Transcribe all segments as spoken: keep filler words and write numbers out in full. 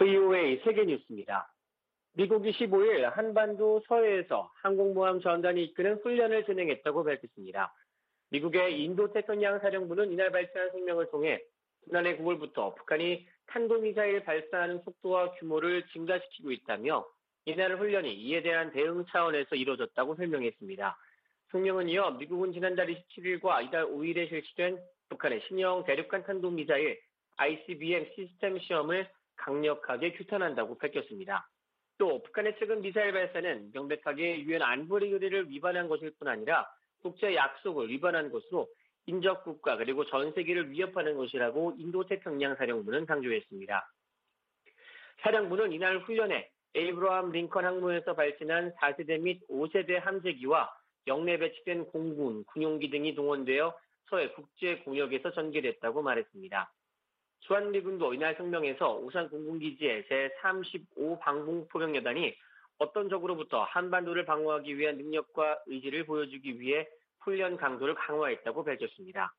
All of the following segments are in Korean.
브이오에이 세계뉴스입니다. 미국이 십오일 한반도 서해에서 항공모함 전단이 이끄는 훈련을 진행했다고 밝혔습니다. 미국의 인도태평양 사령부는 이날 발표한声明을 통해 지난해 구월부터 북한이 탄도미사일 발사하는 속도와 규모를 증가시키고 있다며 이날 훈련이 이에 대한 대응 차원에서 이루어졌다고 설명했습니다. 성명은 이어 미국은 지난달 이십칠일과 이달 오일에 실시된 북한의 신형 대륙간 탄도미사일 아이씨비엠 시스템 시험을 강력하게 규탄한다고 밝혔습니다. 또 북한의 최근 미사일 발사는 명백하게 유엔 안보리 의례를 위반한 것일 뿐 아니라 국제 약속을 위반한 것으로 인접 국가 그리고 전 세계를 위협하는 것이라고 인도태평양 사령부는 강조했습니다. 사령부는 이날 훈련에 에이브러함 링컨 항모에서 발진한 사세대 및 오세대 함재기와 영내 배치된 공군, 군용기 등이 동원되어 서해 국제 공역에서 전개됐다고 말했습니다. 주한미군도 이날 성명에서 오산 공군기지의 제삼십오 방공포병여단이 어떤 적으로부터 한반도를 방어하기 위한 능력과 의지를 보여주기 위해 훈련 강도를 강화했다고 밝혔습니다.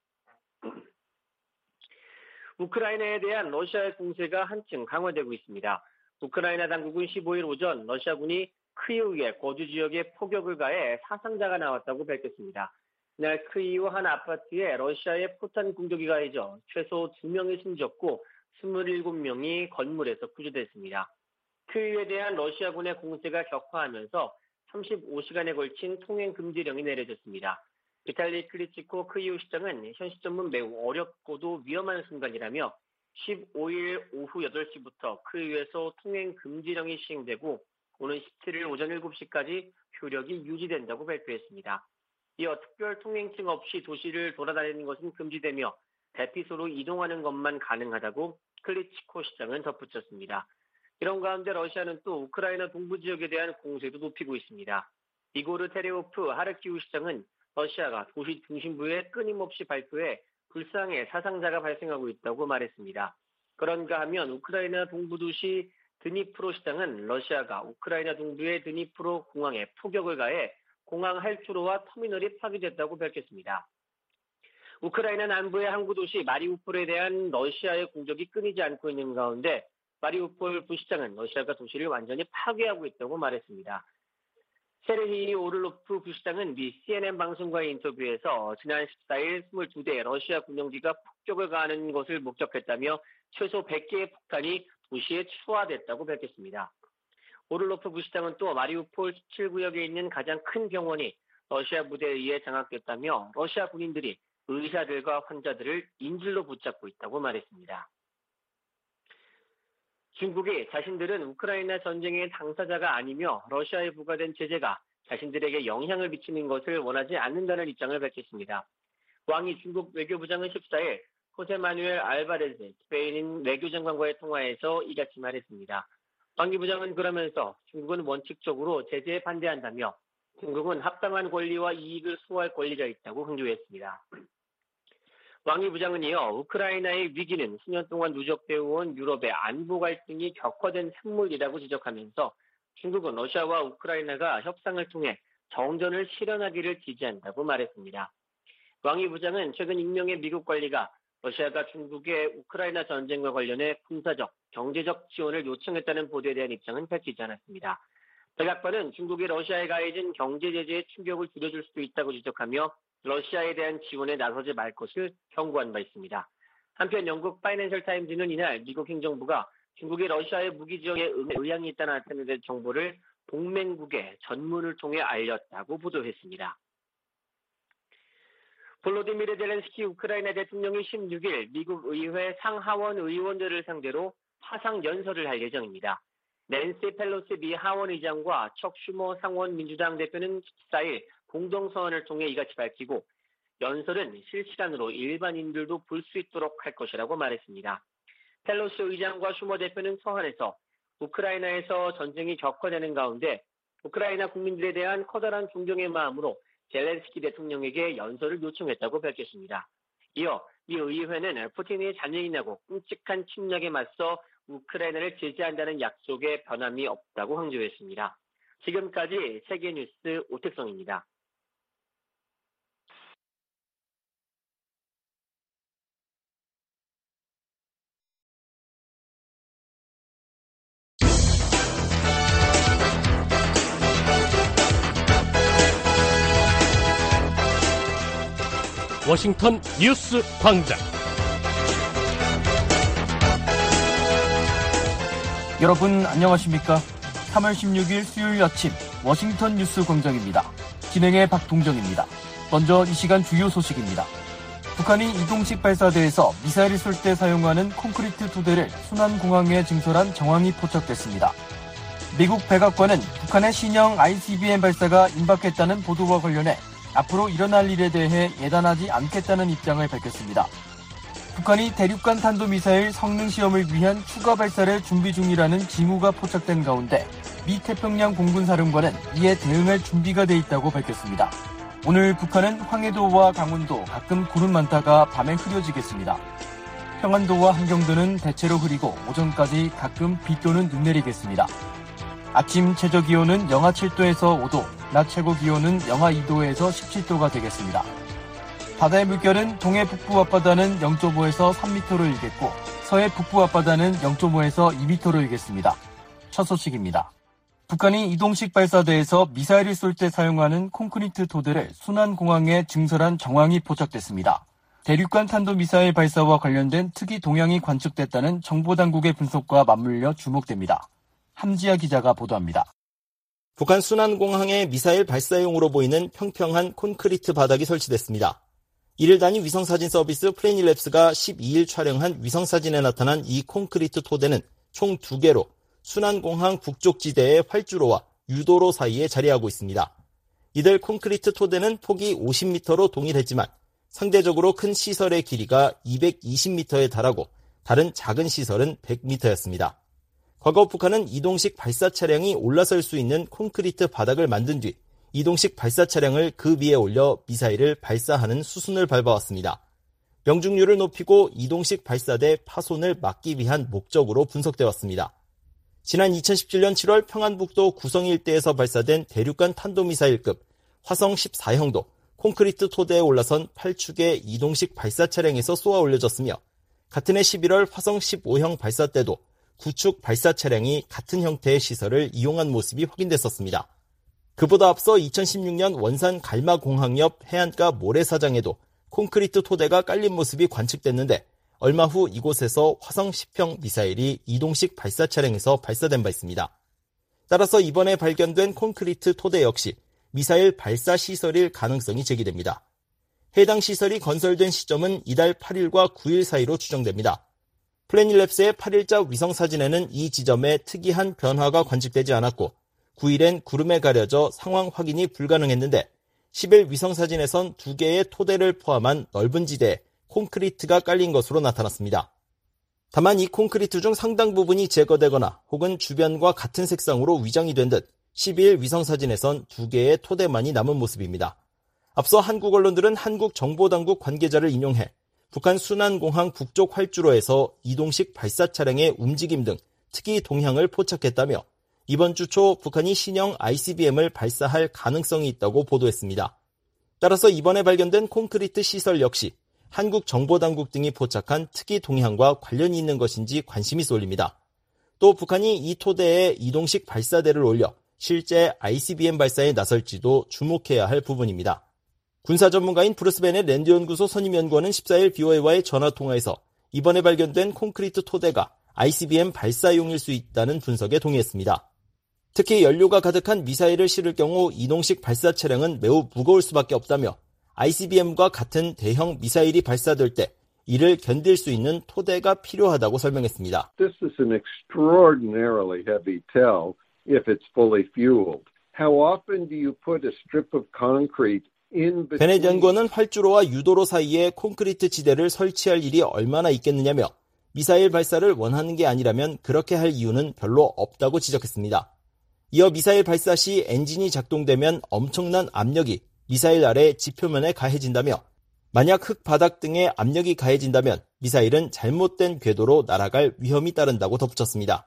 우크라이나에 대한 러시아의 공세가 한층 강화되고 있습니다. 우크라이나 당국은 십오일 오전 러시아군이 크이우의 거주 지역에 포격을 가해 사상자가 나왔다고 밝혔습니다. 이날 크이우 한 아파트에 러시아의 포탄 공격이 가해져 최소 두 명이 숨졌고 스물일곱 명이 건물에서 구조됐습니다. 크이우에 대한 러시아군의 공세가 격화하면서 삼십오 시간에 걸친 통행 금지령이 내려졌습니다. 비탈리 클리치코 크이우 시장은 현 시점은 매우 어렵고도 위험한 순간이라며 십오일 오후 여덟 시부터 크이우에서 통행 금지령이 시행되고 오는 십칠일 오전 일곱 시까지 효력이 유지된다고 발표했습니다. 이어 특별 통행증 없이 도시를 돌아다니는 것은 금지되며 대피소로 이동하는 것만 가능하다고 클리치코 시장은 덧붙였습니다. 이런 가운데 러시아는 또 우크라이나 동부 지역에 대한 공세도 높이고 있습니다. 이고르 테레오프 하르키우 시장은 러시아가 도시 중심부에 끊임없이 발표해 불상의 사상자가 발생하고 있다고 말했습니다. 그런가 하면 우크라이나 동부 도시 드니프로 시장은 러시아가 우크라이나 동부의 드니프로 공항에 포격을 가해 공항 활주로와 터미널이 파괴됐다고 밝혔습니다. 우크라이나 남부의 항구 도시 마리우폴에 대한 러시아의 공격이 끊이지 않고 있는 가운데 마리우폴 부시장은 러시아가 도시를 완전히 파괴하고 있다고 말했습니다. 세르히이 오를로프 부시장은 미 씨엔엔 방송과의 인터뷰에서 지난 십사일 이십이 대 러시아 군용기가 폭격을 가하는 것을 목격했다며 최소 백 개의 폭탄이 도시에 추화됐다고 밝혔습니다. 오를로프 부시장은 또 마리우폴 십칠 구역에 있는 가장 큰 병원이 러시아 부대에 의해 장악됐다며 러시아 군인들이 의사들과 환자들을 인질로 붙잡고 있다고 말했습니다. 중국이 자신들은 우크라이나 전쟁의 당사자가 아니며 러시아에 부과된 제재가 자신들에게 영향을 미치는 것을 원하지 않는다는 입장을 밝혔습니다. 왕이 중국 외교부장은 십사일 호세 마누엘 알바레즈 스페인 외교장관과의 통화에서 이같이 말했습니다. 왕이 부장은 그러면서 중국은 원칙적으로 제재에 반대한다며 중국은 합당한 권리와 이익을 수호할 권리가 있다고 강조했습니다. 왕이 부장은 이어 우크라이나의 위기는 수년 동안 누적되어 온 유럽의 안보 갈등이 격화된 산물이라고 지적하면서 중국은 러시아와 우크라이나가 협상을 통해 정전을 실현하기를 지지한다고 말했습니다. 왕이 부장은 최근 익명의 미국 관리가 러시아가 중국의 우크라이나 전쟁과 관련해 군사적, 경제적 지원을 요청했다는 보도에 대한 입장은 밝히지 않았습니다. 백악관은 중국이 러시아에 가해진 경제 제재의 충격을 줄여줄 수도 있다고 지적하며 러시아에 대한 지원에 나서지 말 것을 경고한 바 있습니다. 한편 영국 파이낸셜 타임즈는 이날 미국 행정부가 중국이 러시아의 무기 지원에 의향이 있다는 나타낸 정보를 동맹국의 전문을 통해 알렸다고 보도했습니다. 볼로디미르 젤렌스키 우크라이나 대통령이 십육일 미국 의회 상하원 의원들을 상대로 화상 연설을 할 예정입니다. 낸시 펠로시 미 하원 의장과 척 슈머 상원 민주당 대표는 십사일 공동서한을 통해 이같이 밝히고 연설은 실시간으로 일반인들도 볼 수 있도록 할 것이라고 말했습니다. 펠로시 의장과 슈머 대표는 서한에서 우크라이나에서 전쟁이 격화되는 가운데 우크라이나 국민들에 대한 커다란 존경의 마음으로 젤렌스키 대통령에게 연설을 요청했다고 밝혔습니다. 이어 이 의회는 푸틴의 잔인하고 끔찍한 침략에 맞서 우크라이나를 제재한다는 약속에 변함이 없다고 강조했습니다. 지금까지 세계뉴스 오택성입니다. 워싱턴 뉴스 광장. 여러분 안녕하십니까? 삼월 십육일 수요일 아침 워싱턴 뉴스 광장입니다. 진행의 박동정입니다. 먼저 이 시간 주요 소식입니다. 북한이 이동식 발사대에서 미사일을 쏠 때 사용하는 콘크리트 토대를 순안공항에 증설한 정황이 포착됐습니다. 미국 백악관은 북한의 신형 아이씨비엠 발사가 임박했다는 보도와 관련해 앞으로 일어날 일에 대해 예단하지 않겠다는 입장을 밝혔습니다. 북한이 대륙간 탄도미사일 성능 시험을 위한 추가 발사를 준비 중이라는 징후가 포착된 가운데 미 태평양 공군사령관은 이에 대응할 준비가 돼 있다고 밝혔습니다. 오늘 북한은 황해도와 강원도 가끔 구름 많다가 밤에 흐려지겠습니다. 평안도와 함경도는 대체로 흐리고 오전까지 가끔 비 또는 눈 내리겠습니다. 아침 최저기온은 영하 칠도에서 오도, 낮 최고기온은 영하 이도에서 십칠도가 되겠습니다. 바다의 물결은 동해 북부 앞바다는 영점오에서 삼 미터로 일겠고 서해 북부 앞바다는 영점오에서 이 미터로 일겠습니다. 첫 소식입니다. 북한이 이동식 발사대에서 미사일을 쏠 때 사용하는 콘크리트 토대를 순안공항에 증설한 정황이 포착됐습니다. 대륙간 탄도미사일 발사와 관련된 특이 동향이 관측됐다는 정보당국의 분석과 맞물려 주목됩니다. 함지아 기자가 보도합니다. 북한 순안공항에 미사일 발사용으로 보이는 평평한 콘크리트 바닥이 설치됐습니다. 이를 단위 위성사진 서비스 플래닛랩스가 십이일 촬영한 위성사진에 나타난 이 콘크리트 토대는 총 두 개로 순안공항 북쪽 지대의 활주로와 유도로 사이에 자리하고 있습니다. 이들 콘크리트 토대는 폭이 오십 미터로 동일했지만 상대적으로 큰 시설의 길이가 이백이십 미터에 달하고 다른 작은 시설은 백 미터였습니다. 과거 북한은 이동식 발사 차량이 올라설 수 있는 콘크리트 바닥을 만든 뒤 이동식 발사 차량을 그 위에 올려 미사일을 발사하는 수순을 밟아왔습니다. 명중률을 높이고 이동식 발사대 파손을 막기 위한 목적으로 분석돼 왔습니다. 지난 이천십칠년 칠월 평안북도 구성 일대에서 발사된 대륙간 탄도미사일급 화성 십사형도 콘크리트 토대에 올라선 팔 축의 이동식 발사 차량에서 쏘아 올려졌으며 같은 해 십일월 화성 십오형 발사 때도 구 축 발사 차량이 같은 형태의 시설을 이용한 모습이 확인됐었습니다. 그보다 앞서 이천십육년 원산 갈마공항 옆 해안가 모래사장에도 콘크리트 토대가 깔린 모습이 관측됐는데 얼마 후 이곳에서 화성 십형 미사일이 이동식 발사 차량에서 발사된 바 있습니다. 따라서 이번에 발견된 콘크리트 토대 역시 미사일 발사 시설일 가능성이 제기됩니다. 해당 시설이 건설된 시점은 이달 팔일과 구일 사이로 추정됩니다. 플래닛랩스의 팔일자 위성사진에는 이 지점에 특이한 변화가 관측되지 않았고 구일엔 구름에 가려져 상황 확인이 불가능했는데 십일 위성사진에선 두 개의 토대를 포함한 넓은 지대에 콘크리트가 깔린 것으로 나타났습니다. 다만 이 콘크리트 중 상당 부분이 제거되거나 혹은 주변과 같은 색상으로 위장이 된 듯 십이일 위성사진에선 두 개의 토대만이 남은 모습입니다. 앞서 한국 언론들은 한국 정보당국 관계자를 인용해 북한 순안공항 북쪽 활주로에서 이동식 발사 차량의 움직임 등 특이 동향을 포착했다며 이번 주 초 북한이 신형 아이씨비엠을 발사할 가능성이 있다고 보도했습니다. 따라서 이번에 발견된 콘크리트 시설 역시 한국 정보당국 등이 포착한 특이 동향과 관련이 있는 것인지 관심이 쏠립니다. 또 북한이 이 토대에 이동식 발사대를 올려 실제 아이씨비엠 발사에 나설지도 주목해야 할 부분입니다. 군사 전문가인 브루스 베넷 랜드연구소 선임연구원은 십사일 비오에이와의 전화통화에서 이번에 발견된 콘크리트 토대가 아이씨비엠 발사용일 수 있다는 분석에 동의했습니다. 특히 연료가 가득한 미사일을 실을 경우 이동식 발사 차량은 매우 무거울 수밖에 없다며 아이씨비엠과 같은 대형 미사일이 발사될 때 이를 견딜 수 있는 토대가 필요하다고 설명했습니다. This is an extraordinarily heavy tail if it's fully fueled. How often do you put a strip of concrete in between? 베넷 연구원은 활주로와 유도로 사이에 콘크리트 지대를 설치할 일이 얼마나 있겠느냐며 미사일 발사를 원하는 게 아니라면 그렇게 할 이유는 별로 없다고 지적했습니다. 이어 미사일 발사 시 엔진이 작동되면 엄청난 압력이 미사일 아래 지표면에 가해진다며 만약 흙 바닥 등에 압력이 가해진다면 미사일은 잘못된 궤도로 날아갈 위험이 따른다고 덧붙였습니다.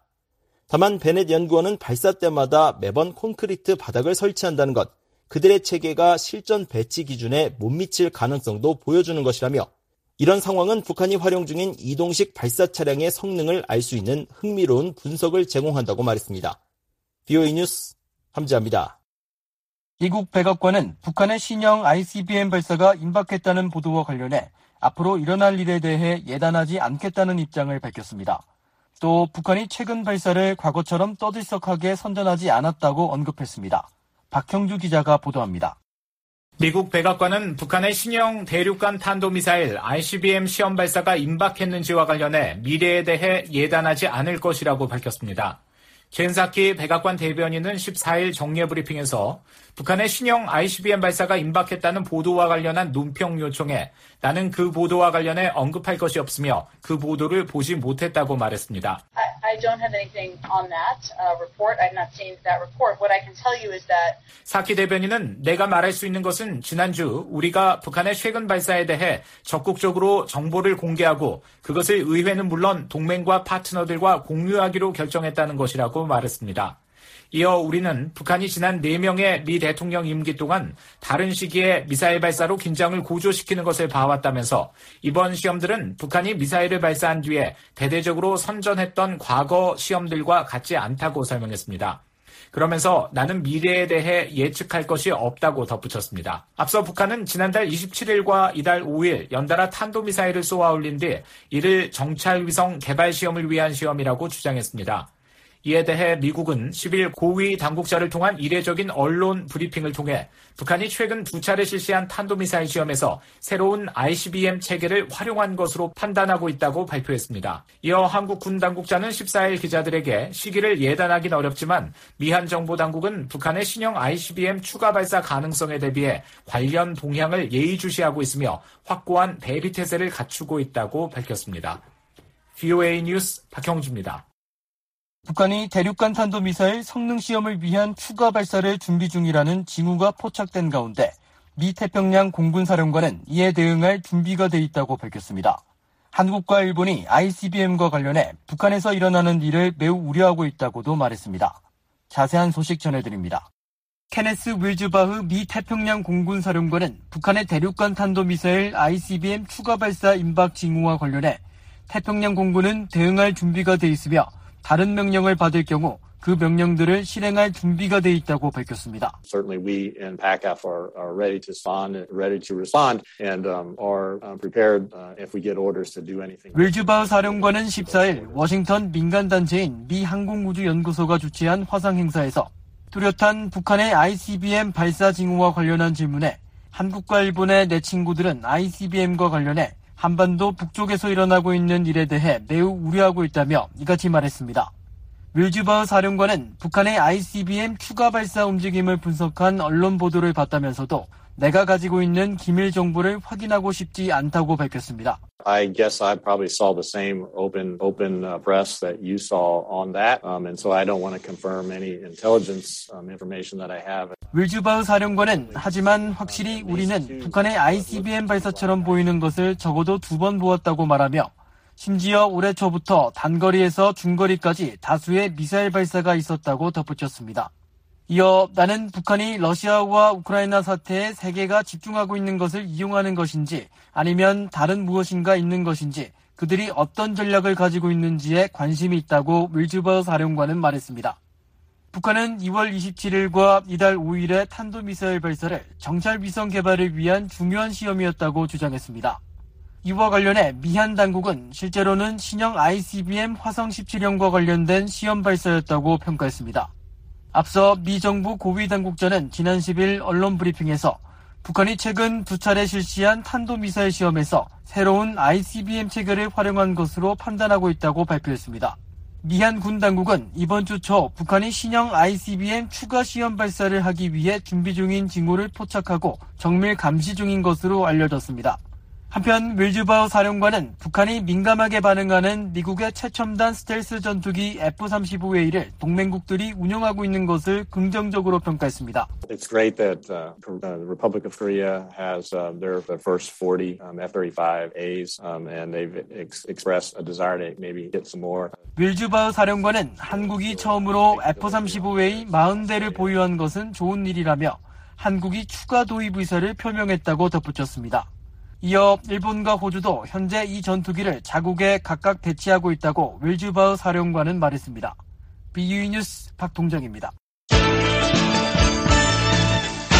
다만 베넷 연구원은 발사 때마다 매번 콘크리트 바닥을 설치한다는 것, 그들의 체계가 실전 배치 기준에 못 미칠 가능성도 보여주는 것이라며 이런 상황은 북한이 활용 중인 이동식 발사 차량의 성능을 알 수 있는 흥미로운 분석을 제공한다고 말했습니다. 비오에이 뉴스 함지아입니다. 미국 백악관은 북한의 신형 아이씨비엠 발사가 임박했다는 보도와 관련해 앞으로 일어날 일에 대해 예단하지 않겠다는 입장을 밝혔습니다. 또 북한이 최근 발사를 과거처럼 떠들썩하게 선전하지 않았다고 언급했습니다. 박형주 기자가 보도합니다. 미국 백악관은 북한의 신형 대륙간 탄도미사일 아이씨비엠 시험 발사가 임박했는지와 관련해 미래에 대해 예단하지 않을 것이라고 밝혔습니다. 켄 사키 백악관 대변인은 십사일 정례 브리핑에서 북한의 신형 아이씨비엠 발사가 임박했다는 보도와 관련한 논평 요청에 나는 그 보도와 관련해 언급할 것이 없으며 그 보도를 보지 못했다고 말했습니다. I, I don't have anything on that uh, report. I've not seen that report. What I can tell you is that 사키 대변인은 내가 말할 수 있는 것은 지난주 우리가 북한의 최근 발사에 대해 적극적으로 정보를 공개하고 그것을 의회는 물론 동맹과 파트너들과 공유하기로 결정했다는 것이라고 말했습니다. 이어 우리는 북한이 지난 네 명의 미 대통령 임기 동안 다른 시기에 미사일 발사로 긴장을 고조시키는 것을 봐왔다면서 이번 시험들은 북한이 미사일을 발사한 뒤에 대대적으로 선전했던 과거 시험들과 같지 않다고 설명했습니다. 그러면서 나는 미래에 대해 예측할 것이 없다고 덧붙였습니다. 앞서 북한은 지난달 이십칠일과 이달 오일 연달아 탄도미사일을 쏘아 올린 뒤 이를 정찰위성 개발 시험을 위한 시험이라고 주장했습니다. 이에 대해 미국은 십일 고위 당국자를 통한 이례적인 언론 브리핑을 통해 북한이 최근 두 차례 실시한 탄도미사일 시험에서 새로운 아이씨비엠 체계를 활용한 것으로 판단하고 있다고 발표했습니다. 이어 한국 군 당국자는 십사일 기자들에게 시기를 예단하긴 어렵지만 미한 정보 당국은 북한의 신형 아이씨비엠 추가 발사 가능성에 대비해 관련 동향을 예의주시하고 있으며 확고한 대비 태세를 갖추고 있다고 밝혔습니다. 브이오에이 뉴스 박형주입니다. 북한이 대륙간 탄도미사일 성능 시험을 위한 추가 발사를 준비 중이라는 징후가 포착된 가운데 미 태평양 공군사령관은 이에 대응할 준비가 돼 있다고 밝혔습니다. 한국과 일본이 아이씨비엠과 관련해 북한에서 일어나는 일을 매우 우려하고 있다고도 말했습니다. 자세한 소식 전해드립니다. 케네스 윌즈바흐 미 태평양 공군사령관은 북한의 대륙간 탄도미사일 아이씨비엠 추가 발사 임박 징후와 관련해 태평양 공군은 대응할 준비가 돼 있으며 다른 명령을 받을 경우 그 명령들을 실행할 준비가 돼 있다고 밝혔습니다. Certainly we in PACAF are, are ready to respond, ready to respond, and um, are prepared uh, if we get orders to do anything. 윌즈바흐 사령관은 십사일 워싱턴 민간단체인 미 항공우주연구소가 주최한 화상 행사에서 뚜렷한 북한의 아이씨비엠 발사 징후와 관련한 질문에 한국과 일본의 내 친구들은 아이씨비엠과 관련해 한반도 북쪽에서 일어나고 있는 일에 대해 매우 우려하고 있다며 이같이 말했습니다. 윌즈바흐 사령관은 북한의 아이씨비엠 추가 발사 움직임을 분석한 언론 보도를 봤다면서도 내가 가지고 있는 기밀 정보를 확인하고 싶지 않다고 밝혔습니다. I guess I probably saw the same open open uh, press that you saw on that, um, and so I don't want to confirm any intelligence um, information that I have. 윌즈바흐 사령관은 하지만 확실히 우리는 북한의 아이씨비엠 발사처럼 보이는 것을 적어도 두 번 보았다고 말하며 심지어 올해 초부터 단거리에서 중거리까지 다수의 미사일 발사가 있었다고 덧붙였습니다. 이어 나는 북한이 러시아와 우크라이나 사태에 세계가 집중하고 있는 것을 이용하는 것인지 아니면 다른 무엇인가 있는 것인지 그들이 어떤 전략을 가지고 있는지에 관심이 있다고 윌즈바흐 사령관은 말했습니다. 북한은 이월 이십칠일과 이달 오일의 탄도미사일 발사를 정찰위성 개발을 위한 중요한 시험이었다고 주장했습니다. 이와 관련해 미한 당국은 실제로는 신형 아이씨비엠 화성 십칠형과 관련된 시험 발사였다고 평가했습니다. 앞서 미 정부 고위 당국자는 지난 십일 언론 브리핑에서 북한이 최근 두 차례 실시한 탄도미사일 시험에서 새로운 아이씨비엠 체계를 활용한 것으로 판단하고 있다고 발표했습니다. 미한 군 당국은 이번 주 초 북한이 신형 아이씨비엠 추가 시험 발사를 하기 위해 준비 중인 징후를 포착하고 정밀 감시 중인 것으로 알려졌습니다. 한편 윌즈바흐 사령관은 북한이 민감하게 반응하는 미국의 최첨단 스텔스 전투기 에프 삼십오 에이를 동맹국들이 운용하고 있는 것을 긍정적으로 평가했습니다. It's great that uh, the Republic of Korea has uh, their, their first forty um, 에프 삼십오 에이's um, and they've ex- expressed a desire to maybe get some more. 윌즈바흐 사령관은 한국이 처음으로 에프 삼십오 에이 사십 대를 보유한 것은 좋은 일이라며 한국이 추가 도입 의사를 표명했다고 덧붙였습니다. 이어 일본과 호주도 현재 이 전투기를 자국에 각각 배치하고 있다고 윌즈바흐 사령관은 말했습니다. 브이오에이 뉴스 박동정입니다.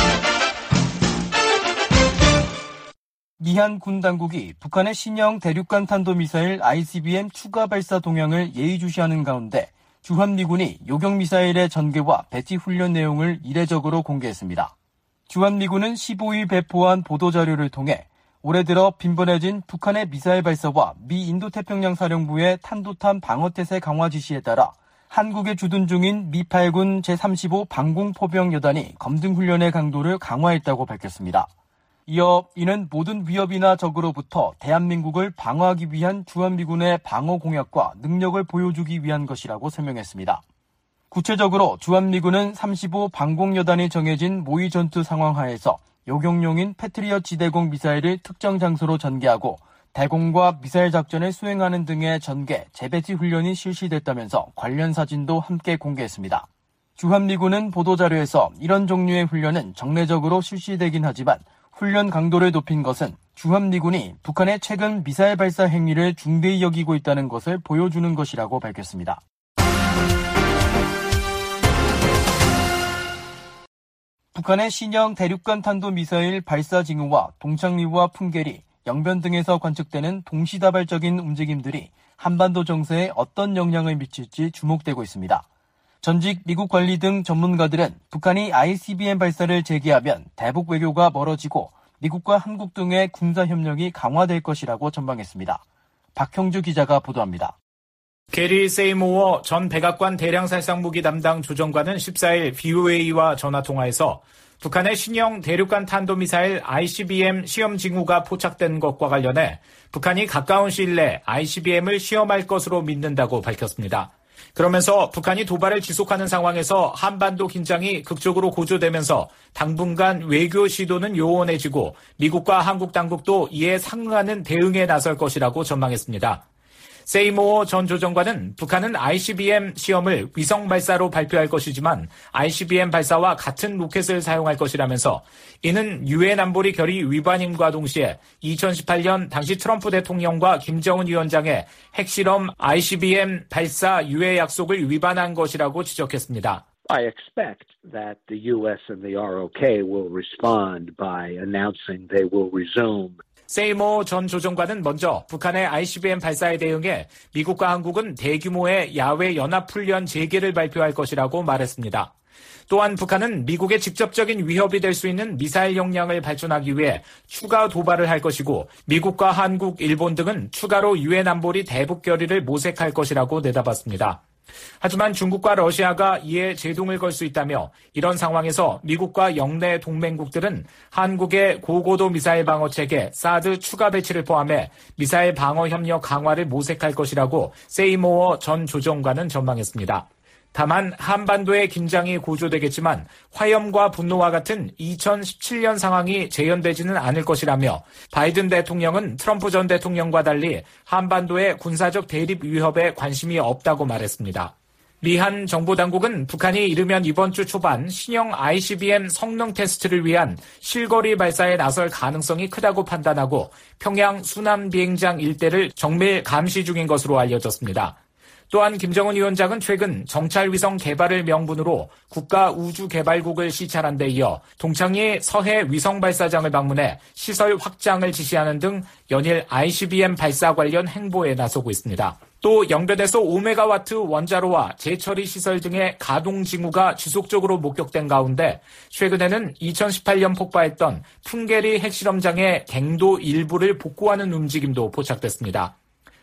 미한 군 당국이 북한의 신형 대륙간 탄도미사일 아이씨비엠 추가 발사 동향을 예의주시하는 가운데 주한미군이 요격미사일의 전개와 배치 훈련 내용을 이례적으로 공개했습니다. 주한미군은 십오 일 배포한 보도자료를 통해 올해 들어 빈번해진 북한의 미사일 발사와 미 인도태평양 사령부의 탄도탄 방어태세 강화 지시에 따라 한국에 주둔 중인 미 팔 군 제삼십오 방공포병여단이 검증훈련의 강도를 강화했다고 밝혔습니다. 이어 이는 모든 위협이나 적으로부터 대한민국을 방어하기 위한 주한미군의 방어 공약과 능력을 보여주기 위한 것이라고 설명했습니다. 구체적으로 주한미군은 삼십오 방공여단이 정해진 모의 전투 상황 하에서 요격용인 패트리엇 지대공 미사일을 특정 장소로 전개하고 대공과 미사일 작전을 수행하는 등의 전개, 재배치 훈련이 실시됐다면서 관련 사진도 함께 공개했습니다. 주한미군은 보도자료에서 이런 종류의 훈련은 정례적으로 실시되긴 하지만 훈련 강도를 높인 것은 주한미군이 북한의 최근 미사일 발사 행위를 중대히 여기고 있다는 것을 보여주는 것이라고 밝혔습니다. 북한의 신형 대륙간 탄도미사일 발사 징후와 동창리와 풍계리, 영변 등에서 관측되는 동시다발적인 움직임들이 한반도 정세에 어떤 영향을 미칠지 주목되고 있습니다. 전직 미국 관리 등 전문가들은 북한이 아이씨비엠 발사를 재개하면 대북 외교가 멀어지고 미국과 한국 등의 군사협력이 강화될 것이라고 전망했습니다. 박형주 기자가 보도합니다. 게리 세이모어 전 백악관 대량살상무기 담당 조정관은 십사 일 브이오에이와 전화통화에서 북한의 신형 대륙간 탄도미사일 아이씨비엠 시험 징후가 포착된 것과 관련해 북한이 가까운 시일 내 아이씨비엠을 시험할 것으로 믿는다고 밝혔습니다. 그러면서 북한이 도발을 지속하는 상황에서 한반도 긴장이 극적으로 고조되면서 당분간 외교 시도는 요원해지고 미국과 한국 당국도 이에 상응하는 대응에 나설 것이라고 전망했습니다. 세이모어 전 조정관은 북한은 아이씨비엠 시험을 위성 발사로 발표할 것이지만 아이씨비엠 발사와 같은 로켓을 사용할 것이라면서 이는 유엔 안보리 결의 위반임과 동시에 이천십팔 년 당시 트럼프 대통령과 김정은 위원장의 핵실험 아이씨비엠 발사 유예 약속을 위반한 것이라고 지적했습니다. I expect that the U S and the 알 오 케이 will respond by announcing they will resume. 세이모 전 조정관은 먼저 북한의 아이씨비엠 발사에 대응해 미국과 한국은 대규모의 야외 연합훈련 재개를 발표할 것이라고 말했습니다. 또한 북한은 미국의 직접적인 위협이 될 수 있는 미사일 역량을 발전하기 위해 추가 도발을 할 것이고 미국과 한국, 일본 등은 추가로 유엔 안보리 대북 결의를 모색할 것이라고 내다봤습니다. 하지만 중국과 러시아가 이에 제동을 걸 수 있다며 이런 상황에서 미국과 영내 동맹국들은 한국의 고고도 미사일 방어 체계 사드 추가 배치를 포함해 미사일 방어 협력 강화를 모색할 것이라고 세이모어 전 조정관은 전망했습니다. 다만 한반도의 긴장이 고조되겠지만 화염과 분노와 같은 이천십칠 년 상황이 재현되지는 않을 것이라며 바이든 대통령은 트럼프 전 대통령과 달리 한반도의 군사적 대립 위협에 관심이 없다고 말했습니다. 미한 정보당국은 북한이 이르면 이번 주 초반 신형 아이씨비엠 성능 테스트를 위한 실거리 발사에 나설 가능성이 크다고 판단하고 평양 순안 비행장 일대를 정밀 감시 중인 것으로 알려졌습니다. 또한 김정은 위원장은 최근 정찰위성 개발을 명분으로 국가우주개발국을 시찰한 데 이어 동창리 서해 위성발사장을 방문해 시설 확장을 지시하는 등 연일 아이씨비엠 발사 관련 행보에 나서고 있습니다. 또 영변에서 오 메가와트 원자로와 재처리 시설 등의 가동 징후가 지속적으로 목격된 가운데 최근에는 이천십팔 년 폭파했던 풍계리 핵실험장의 갱도 일부를 복구하는 움직임도 포착됐습니다.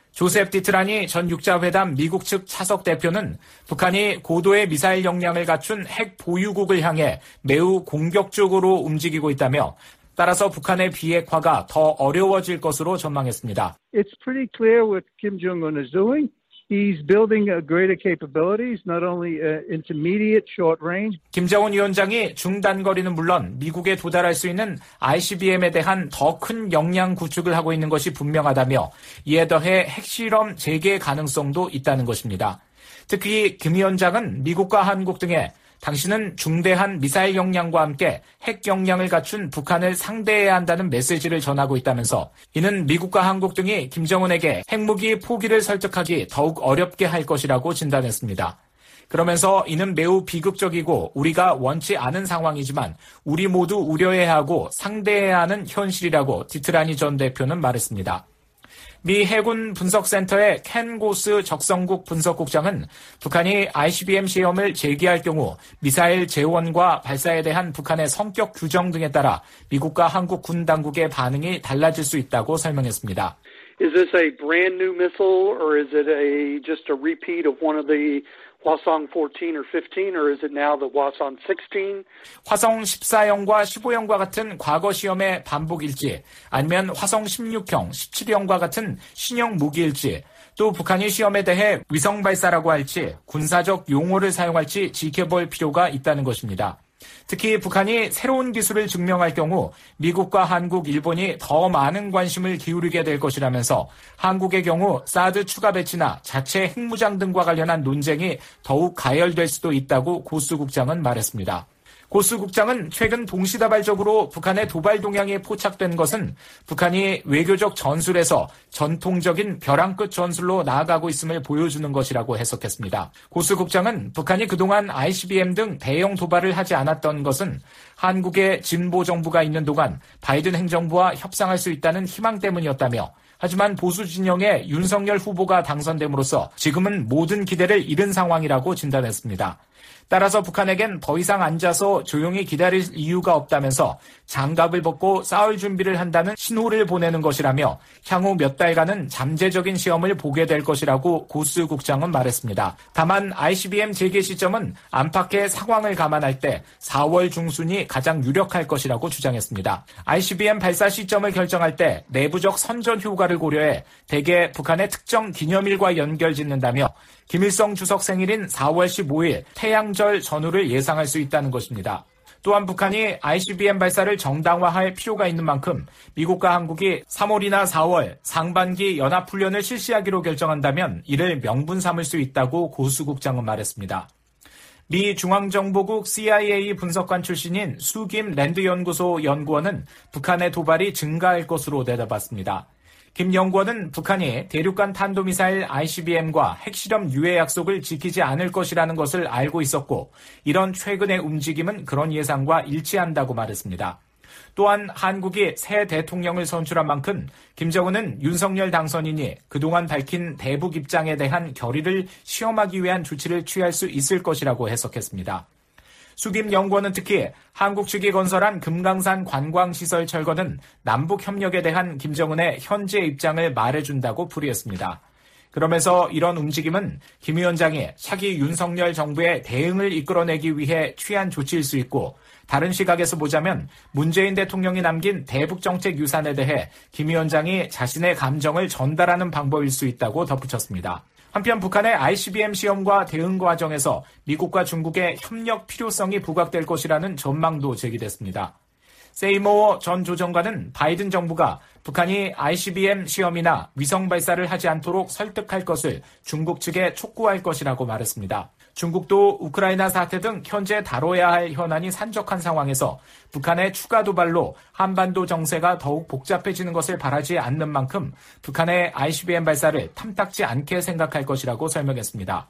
조셉 디트라니 전 육자회담 미국 측 차석 대표는 북한이 고도의 미사일 역량을 갖춘 핵 보유국을 향해 매우 공격적으로 움직이고 있다며 따라서 북한의 비핵화가 더 어려워질 것으로 전망했습니다. It's pretty clear what Kim Jong-un is doing. He's building greater capabilities, not only intermediate, short range. 김정은 위원장이 중단거리는 물론 미국에 도달할 수 있는 아이씨비엠에 대한 더 큰 역량 구축을 하고 있는 것이 분명하다며 이에 더해 핵실험 재개 가능성도 있다는 것입니다. 특히 김 위원장은 미국과 한국 등에 당신은 중대한 미사일 역량과 함께 핵 역량을 갖춘 북한을 상대해야 한다는 메시지를 전하고 있다면서 이는 미국과 한국 등이 김정은에게 핵무기 포기를 설득하기 더욱 어렵게 할 것이라고 진단했습니다. 그러면서 이는 매우 비극적이고 우리가 원치 않은 상황이지만 우리 모두 우려해야 하고 상대해야 하는 현실이라고 디트라니 전 대표는 말했습니다. 미 해군 분석센터의 켄 고스 적성국 분석국장은 북한이 아이씨비엠 시험을 재개할 경우 미사일 재원과 발사에 대한 북한의 성격 규정 등에 따라 미국과 한국 군 당국의 반응이 달라질 수 있다고 설명했습니다. Is this a brand new missile or is it a just a repeat of one of the 화성 fourteen or fifteen or is it now the 화성 sixteen? 화성 십사형과 십오형과 같은 과거 시험의 반복일지 아니면 화성 십육형, 십칠형과 같은 신형 무기일지 또 북한이 시험에 대해 위성 발사라고 할지 군사적 용어를 사용할지 지켜볼 필요가 있다는 것입니다. 특히 북한이 새로운 기술을 증명할 경우 미국과 한국, 일본이 더 많은 관심을 기울이게 될 것이라면서 한국의 경우 사드 추가 배치나 자체 핵무장 등과 관련한 논쟁이 더욱 가열될 수도 있다고 고스 국장은 말했습니다. 고스 국장은 최근 동시다발적으로 북한의 도발 동향이 포착된 것은 북한이 외교적 전술에서 전통적인 벼랑 끝 전술로 나아가고 있음을 보여주는 것이라고 해석했습니다. 고스 국장은 북한이 그동안 아이씨비엠 등 대형 도발을 하지 않았던 것은 한국의 진보 정부가 있는 동안 바이든 행정부와 협상할 수 있다는 희망 때문이었다며 하지만 보수 진영의 윤석열 후보가 당선됨으로써 지금은 모든 기대를 잃은 상황이라고 진단했습니다. 따라서 북한에겐 더 이상 앉아서 조용히 기다릴 이유가 없다면서 장갑을 벗고 싸울 준비를 한다는 신호를 보내는 것이라며 향후 몇 달간은 잠재적인 시험을 보게 될 것이라고 고스 국장은 말했습니다. 다만 아이씨비엠 재개 시점은 안팎의 상황을 감안할 때 사월 중순이 가장 유력할 것이라고 주장했습니다. 아이씨비엠 발사 시점을 결정할 때 내부적 선전 효과를 고려해 대개 북한의 특정 기념일과 연결짓는다며 김일성 주석 생일인 사월 십오일 태양절 전후를 예상할 수 있다는 것입니다. 또한 북한이 아이씨비엠 발사를 정당화할 필요가 있는 만큼 미국과 한국이 삼월이나 사월 상반기 연합훈련을 실시하기로 결정한다면 이를 명분 삼을 수 있다고 고수 국장은 말했습니다. 미 중앙정보국 씨아이에이 분석관 출신인 수김 랜드연구소 연구원은 북한의 도발이 증가할 것으로 내다봤습니다. 김 연구원은 북한이 대륙간 탄도미사일 아이씨비엠과 핵실험 유예 약속을 지키지 않을 것이라는 것을 알고 있었고 이런 최근의 움직임은 그런 예상과 일치한다고 말했습니다. 또한 한국이 새 대통령을 선출한 만큼 김정은은 윤석열 당선인이 그동안 밝힌 대북 입장에 대한 결의를 시험하기 위한 조치를 취할 수 있을 것이라고 해석했습니다. 수김 연구원은 특히 한국 측이 건설한 금강산 관광시설 철거는 남북협력에 대한 김정은의 현재 입장을 말해준다고 풀이했습니다. 그러면서 이런 움직임은 김 위원장이 차기 윤석열 정부의 대응을 이끌어내기 위해 취한 조치일 수 있고 다른 시각에서 보자면 문재인 대통령이 남긴 대북정책 유산에 대해 김 위원장이 자신의 감정을 전달하는 방법일 수 있다고 덧붙였습니다. 한편 북한의 아이씨비엠 시험과 대응 과정에서 미국과 중국의 협력 필요성이 부각될 것이라는 전망도 제기됐습니다. 세이모어 전 조정관은 바이든 정부가 북한이 아이씨비엠 시험이나 위성 발사를 하지 않도록 설득할 것을 중국 측에 촉구할 것이라고 말했습니다. 중국도 우크라이나 사태 등 현재 다뤄야 할 현안이 산적한 상황에서 북한의 추가 도발로 한반도 정세가 더욱 복잡해지는 것을 바라지 않는 만큼 북한의 아이씨비엠 발사를 탐탁지 않게 생각할 것이라고 설명했습니다.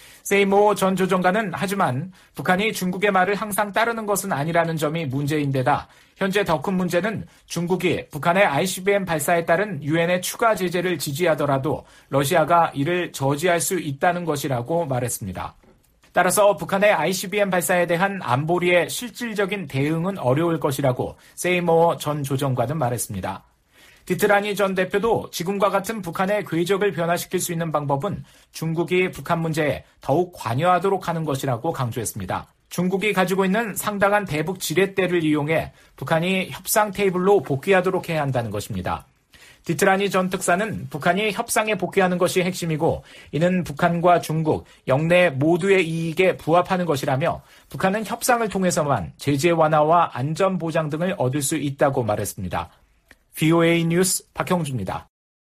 세이모 전 조정관은 하지만 북한이 중국의 말을 항상 따르는 것은 아니라는 점이 문제인데다 현재 더 큰 문제는 중국이 북한의 아이씨비엠 발사에 따른 유엔의 추가 제재를 지지하더라도 러시아가 이를 저지할 수 있다는 것이라고 말했습니다. 따라서 북한의 아이씨비엠 발사에 대한 안보리의 실질적인 대응은 어려울 것이라고 세이모 전 조정관은 말했습니다. 디트라니 전 대표도 지금과 같은 북한의 궤적을 변화시킬 수 있는 방법은 중국이 북한 문제에 더욱 관여하도록 하는 것이라고 강조했습니다. 중국이 가지고 있는 상당한 대북 지렛대를 이용해 북한이 협상 테이블로 복귀하도록 해야 한다는 것입니다. 디트라니 전 특사는 북한이 협상에 복귀하는 것이 핵심이고 이는 북한과 중국, 영내 모두의 이익에 부합하는 것이라며 북한은 협상을 통해서만 제재 완화와 안전 보장 등을 얻을 수 있다고 말했습니다. 브이오에이 뉴스 박형주입니다.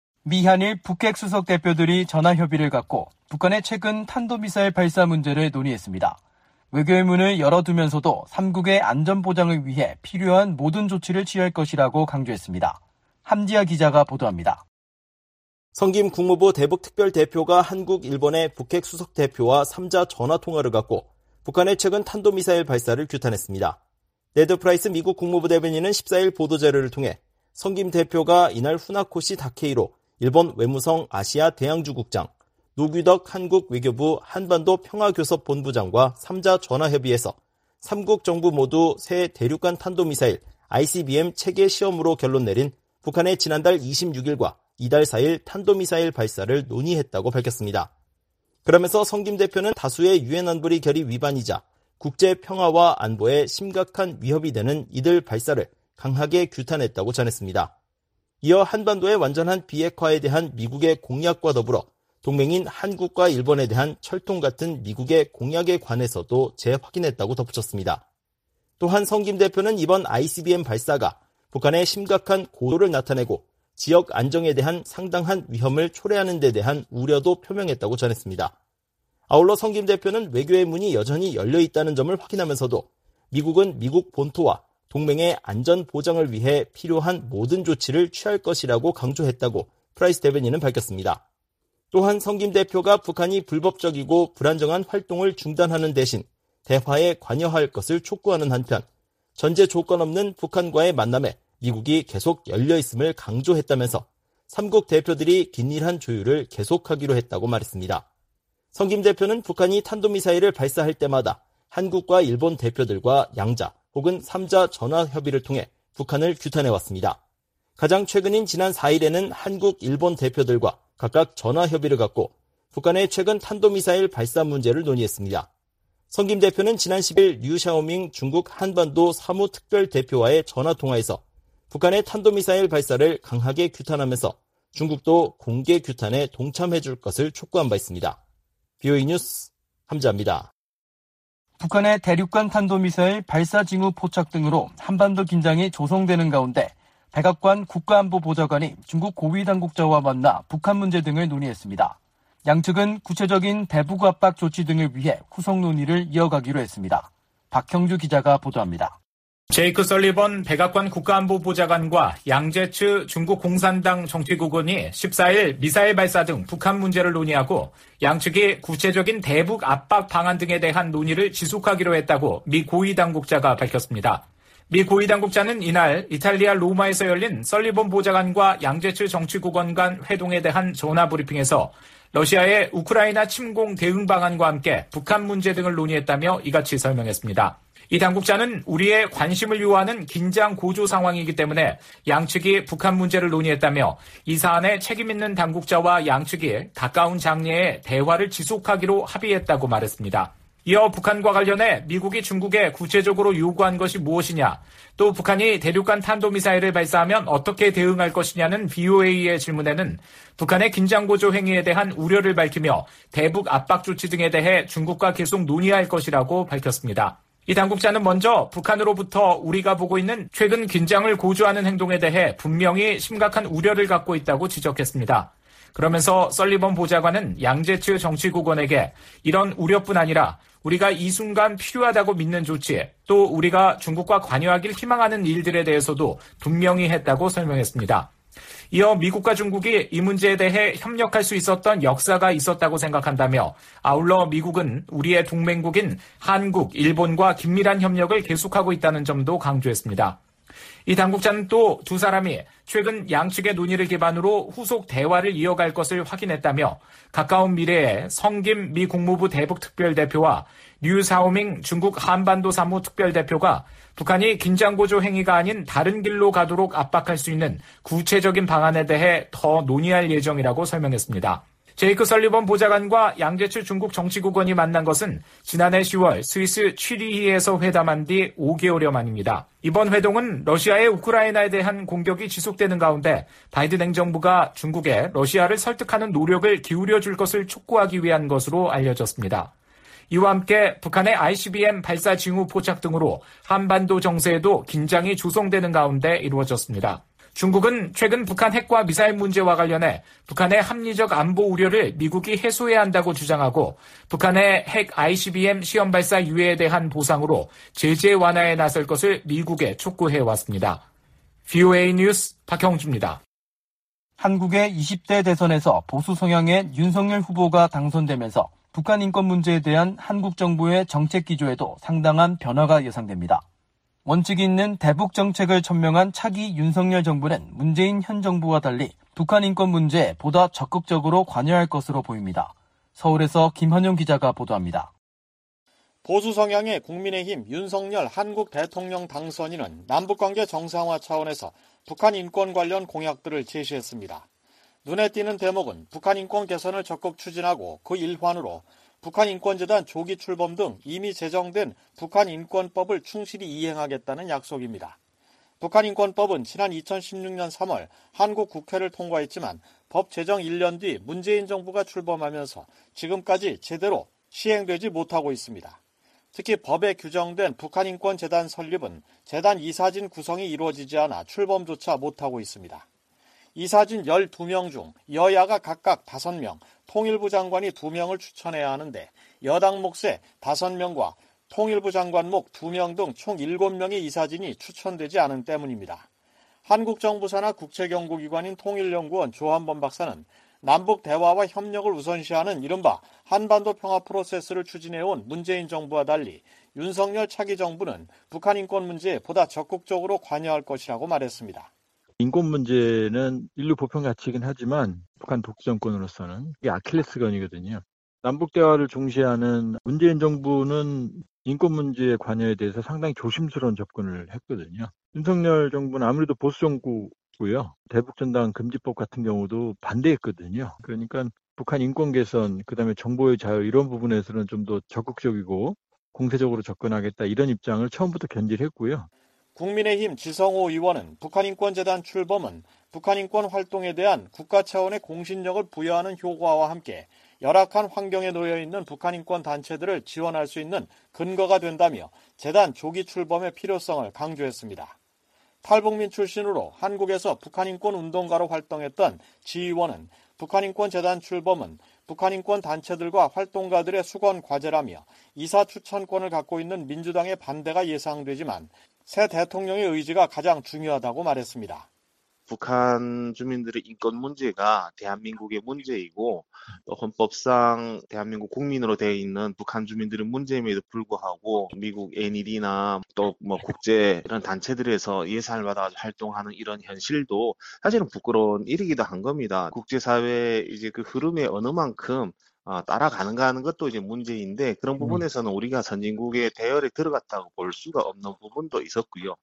미한일 북핵 수석 대표들이 전화 협의를 갖고 북한의 최근 탄도미사일 발사 문제를 논의했습니다. 외교의 문을 열어두면서도 삼국의 안전 보장을 위해 필요한 모든 조치를 취할 것이라고 강조했습니다. 함지아 기자가 보도합니다. 성김 국무부 대북특별대표가 한국, 일본의 북핵 수석대표와 삼 자 전화통화를 갖고 북한의 최근 탄도미사일 발사를 규탄했습니다. 네드 프라이스 미국 국무부 대변인은 십사 일 보도자료를 통해 성김 대표가 이날 후나코시 다케이로 일본 외무성 아시아 대양주국장, 노규덕 한국 외교부 한반도 평화교섭본부장과 삼 자 전화협의에서 삼국 정부 모두 새 대륙간 탄도미사일 아이씨비엠 체계 시험으로 결론 내린 북한의 지난달 이십육 일과 이달 사 일 탄도미사일 발사를 논의했다고 밝혔습니다. 그러면서 성김 대표는 다수의 유엔 안보리 결의 위반이자 국제 평화와 안보에 심각한 위협이 되는 이들 발사를 강하게 규탄했다고 전했습니다. 이어 한반도의 완전한 비핵화에 대한 미국의 공약과 더불어 동맹인 한국과 일본에 대한 철통 같은 미국의 공약에 관해서도 재확인했다고 덧붙였습니다. 또한 성김 대표는 이번 아이씨비엠 발사가 북한의 심각한 고도를 나타내고 지역 안정에 대한 상당한 위험을 초래하는 데 대한 우려도 표명했다고 전했습니다. 아울러 성김 대표는 외교의 문이 여전히 열려 있다는 점을 확인하면서도 미국은 미국 본토와 동맹의 안전 보장을 위해 필요한 모든 조치를 취할 것이라고 강조했다고 프라이스 대변인은 밝혔습니다. 또한 성김 대표가 북한이 불법적이고 불안정한 활동을 중단하는 대신 대화에 관여할 것을 촉구하는 한편 전제 조건 없는 북한과의 만남에 미국이 계속 열려있음을 강조했다면서 삼국 대표들이 긴밀한 조율을 계속하기로 했다고 말했습니다. 성김 대표는 북한이 탄도미사일을 발사할 때마다 한국과 일본 대표들과 양자 혹은 삼 자 전화 협의를 통해 북한을 규탄해왔습니다. 가장 최근인 지난 사 일에는 한국, 일본 대표들과 각각 전화 협의를 갖고 북한의 최근 탄도미사일 발사 문제를 논의했습니다. 성김 대표는 지난 십 일 류샤오밍 중국 한반도 사무특별대표와의 전화통화에서 북한의 탄도미사일 발사를 강하게 규탄하면서 중국도 공개 규탄에 동참해줄 것을 촉구한 바 있습니다. 비오이 뉴스 함자입니다. 북한의 대륙간 탄도미사일 발사 징후 포착 등으로 한반도 긴장이 조성되는 가운데 백악관 국가안보보좌관이 중국 고위 당국자와 만나 북한 문제 등을 논의했습니다. 양측은 구체적인 대북 압박 조치 등을 위해 후속 논의를 이어가기로 했습니다. 박형주 기자가 보도합니다. 제이크 설리번 백악관 국가안보보좌관과 양제츠 중국 공산당 정치국원이 십사 일 미사일 발사 등 북한 문제를 논의하고 양측이 구체적인 대북 압박 방안 등에 대한 논의를 지속하기로 했다고 미 고위 당국자가 밝혔습니다. 미 고위 당국자는 이날 이탈리아 로마에서 열린 설리번 보좌관과 양제츠 정치국원 간 회동에 대한 전화 브리핑에서 러시아의 우크라이나 침공 대응 방안과 함께 북한 문제 등을 논의했다며 이같이 설명했습니다. 이 당국자는 우리의 관심을 요하는 긴장 고조 상황이기 때문에 양측이 북한 문제를 논의했다며 이 사안에 책임 있는 당국자와 양측이 가까운 장래에 대화를 지속하기로 합의했다고 말했습니다. 이어 북한과 관련해 미국이 중국에 구체적으로 요구한 것이 무엇이냐, 또 북한이 대륙간 탄도미사일을 발사하면 어떻게 대응할 것이냐는 비오에이의 질문에는 북한의 긴장고조 행위에 대한 우려를 밝히며 대북 압박 조치 등에 대해 중국과 계속 논의할 것이라고 밝혔습니다. 이 당국자는 먼저 북한으로부터 우리가 보고 있는 최근 긴장을 고조하는 행동에 대해 분명히 심각한 우려를 갖고 있다고 지적했습니다. 그러면서 설리번 보좌관은 양제츠 정치국원에게 이런 우려뿐 아니라 우리가 이 순간 필요하다고 믿는 조치, 또 우리가 중국과 관여하길 희망하는 일들에 대해서도 분명히 했다고 설명했습니다. 이어 미국과 중국이 이 문제에 대해 협력할 수 있었던 역사가 있었다고 생각한다며 아울러 미국은 우리의 동맹국인 한국, 일본과 긴밀한 협력을 계속하고 있다는 점도 강조했습니다. 이 당국자는 또 두 사람이 최근 양측의 논의를 기반으로 후속 대화를 이어갈 것을 확인했다며 가까운 미래에 성김 미 국무부 대북특별대표와 류샤오밍 중국 한반도 사무특별대표가 북한이 긴장고조 행위가 아닌 다른 길로 가도록 압박할 수 있는 구체적인 방안에 대해 더 논의할 예정이라고 설명했습니다. 제이크 설리번 보좌관과 양제츠 중국 정치국원이 만난 것은 지난해 시월 스위스 취리히에서 회담한 뒤 오 개월여 만입니다. 이번 회동은 러시아의 우크라이나에 대한 공격이 지속되는 가운데 바이든 행정부가 중국에 러시아를 설득하는 노력을 기울여줄 것을 촉구하기 위한 것으로 알려졌습니다. 이와 함께 북한의 아이씨비엠 발사 징후 포착 등으로 한반도 정세에도 긴장이 조성되는 가운데 이루어졌습니다. 중국은 최근 북한 핵과 미사일 문제와 관련해 북한의 합리적 안보 우려를 미국이 해소해야 한다고 주장하고 북한의 핵 아이씨비엠 시험 발사 유예에 대한 보상으로 제재 완화에 나설 것을 미국에 촉구해왔습니다. 비오에이 뉴스 박형주입니다. 한국의 이십 대 대선에서 보수 성향의 윤석열 후보가 당선되면서 북한 인권 문제에 대한 한국 정부의 정책 기조에도 상당한 변화가 예상됩니다. 원칙이 있는 대북 정책을 천명한 차기 윤석열 정부는 문재인 현 정부와 달리 북한 인권 문제에 보다 적극적으로 관여할 것으로 보입니다. 서울에서 김한용 기자가 보도합니다. 보수 성향의 국민의힘 윤석열 한국 대통령 당선인은 남북관계 정상화 차원에서 북한 인권 관련 공약들을 제시했습니다. 눈에 띄는 대목은 북한 인권 개선을 적극 추진하고 그 일환으로 북한인권재단 조기 출범 등 이미 제정된 북한인권법을 충실히 이행하겠다는 약속입니다. 북한인권법은 지난 이천십육 년 삼월 한국 국회를 통과했지만 법 제정 일 년 뒤 문재인 정부가 출범하면서 지금까지 제대로 시행되지 못하고 있습니다. 특히 법에 규정된 북한인권재단 설립은 재단 이사진 구성이 이루어지지 않아 출범조차 못하고 있습니다. 이사진 열두 명 중 여야가 각각 다섯 명, 통일부 장관이 두 명을 추천해야 하는데 여당 몫의 다섯 명과 통일부 장관 몫 두 명 등 총 일곱 명의 이사진이 추천되지 않은 때문입니다. 한국정부 산하 국책연구기관인 통일연구원 조한범 박사는 남북 대화와 협력을 우선시하는 이른바 한반도 평화 프로세스를 추진해온 문재인 정부와 달리 윤석열 차기 정부는 북한 인권 문제에 보다 적극적으로 관여할 것이라고 말했습니다. 인권 문제는 인류 보편 가치이긴 하지만 북한 독재 정권으로서는 이게 아킬레스건이거든요. 남북 대화를 중시하는 문재인 정부는 인권 문제의 관여에 대해서 상당히 조심스러운 접근을 했거든요. 윤석열 정부는 아무래도 보수 정부고요. 대북전단 금지법 같은 경우도 반대했거든요. 그러니까 북한 인권 개선, 그다음에 정보의 자유 이런 부분에서는 좀 더 적극적이고 공세적으로 접근하겠다 이런 입장을 처음부터 견지했고요. 국민의힘 지성호 의원은 북한인권재단 출범은 북한인권 활동에 대한 국가 차원의 공신력을 부여하는 효과와 함께 열악한 환경에 놓여 있는 북한인권 단체들을 지원할 수 있는 근거가 된다며 재단 조기 출범의 필요성을 강조했습니다. 탈북민 출신으로 한국에서 북한인권 운동가로 활동했던 지 의원은 북한인권재단 출범은 북한인권 단체들과 활동가들의 수건 과제라며 이사 추천권을 갖고 있는 민주당의 반대가 예상되지만 새 대통령의 의지가 가장 중요하다고 말했습니다. 북한 주민들의 인권 문제가 대한민국의 문제이고 또 헌법상 대한민국 국민으로 되어 있는 북한 주민들의 문제임에도 불구하고 미국 엔일이나 또 뭐 국제 이런 단체들에서 예산을 받아 활동하는 이런 현실도 사실은 부끄러운 일이기도 한 겁니다. 국제사회의 이제 그 흐름에 어느 만큼 어, 따라가는가 하는 것도 이제 문제인데 그런 부분에서는 우리가 선진국의 대열에 들어갔다고 볼 수가 없는 부분도 있었고요.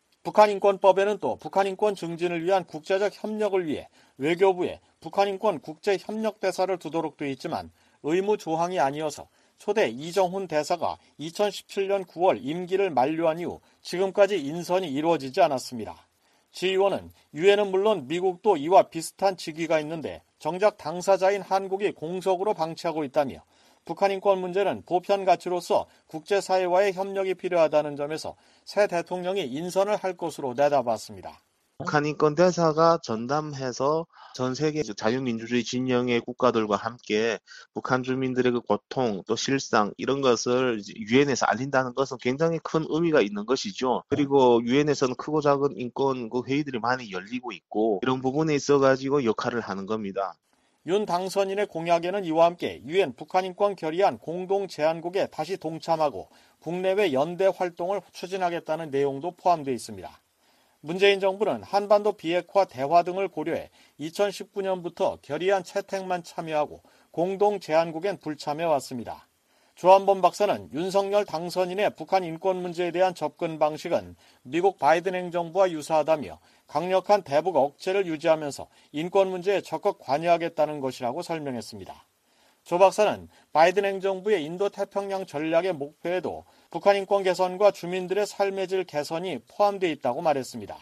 북한인권법에는 또 북한인권 증진을 위한 국제적 협력을 위해 외교부에 북한인권 국제협력대사를 두도록 돼 있지만 의무 조항이 아니어서 초대 이정훈 대사가 이천십칠 년 구월 임기를 만료한 이후 지금까지 인선이 이루어지지 않았습니다. 지 의원은 유엔은 물론 미국도 이와 비슷한 직위가 있는데 정작 당사자인 한국이 공석으로 방치하고 있다며 북한 인권 문제는 보편 가치로서 국제사회와의 협력이 필요하다는 점에서 새 대통령이 인선을 할 것으로 내다봤습니다. 북한 인권 대사가 전담해서 전 세계 자유민주주의 진영의 국가들과 함께 북한 주민들의 그 고통 또 실상 이런 것을 유엔에서 알린다는 것은 굉장히 큰 의미가 있는 것이죠. 그리고 유엔에서는 크고 작은 인권 그 회의들이 많이 열리고 있고 이런 부분에 있어가지고 역할을 하는 겁니다. 윤 당선인의 공약에는 이와 함께 유엔 북한인권 결의안 공동제안국에 다시 동참하고 국내외 연대 활동을 추진하겠다는 내용도 포함되어 있습니다. 문재인 정부는 한반도 비핵화 대화 등을 고려해 이천십구 년부터 결의안 채택만 참여하고 공동제안국엔 불참해왔습니다. 조한범 박사는 윤석열 당선인의 북한 인권 문제에 대한 접근 방식은 미국 바이든 행정부와 유사하다며 강력한 대북 억제를 유지하면서 인권 문제에 적극 관여하겠다는 것이라고 설명했습니다. 조 박사는 바이든 행정부의 인도태평양 전략의 목표에도 북한 인권 개선과 주민들의 삶의 질 개선이 포함되어 있다고 말했습니다.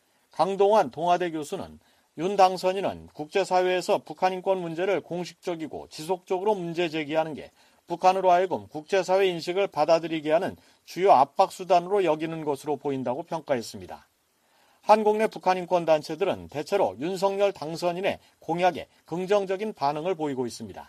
강동환 동아대 교수는 윤 당선인은 국제사회에서 북한 인권 문제를 공식적이고 지속적으로 문제 제기하는 게 북한으로 하여금 국제사회 인식을 받아들이게 하는 주요 압박수단으로 여기는 것으로 보인다고 평가했습니다. 한국 내 북한 인권 단체들은 대체로 윤석열 당선인의 공약에 긍정적인 반응을 보이고 있습니다.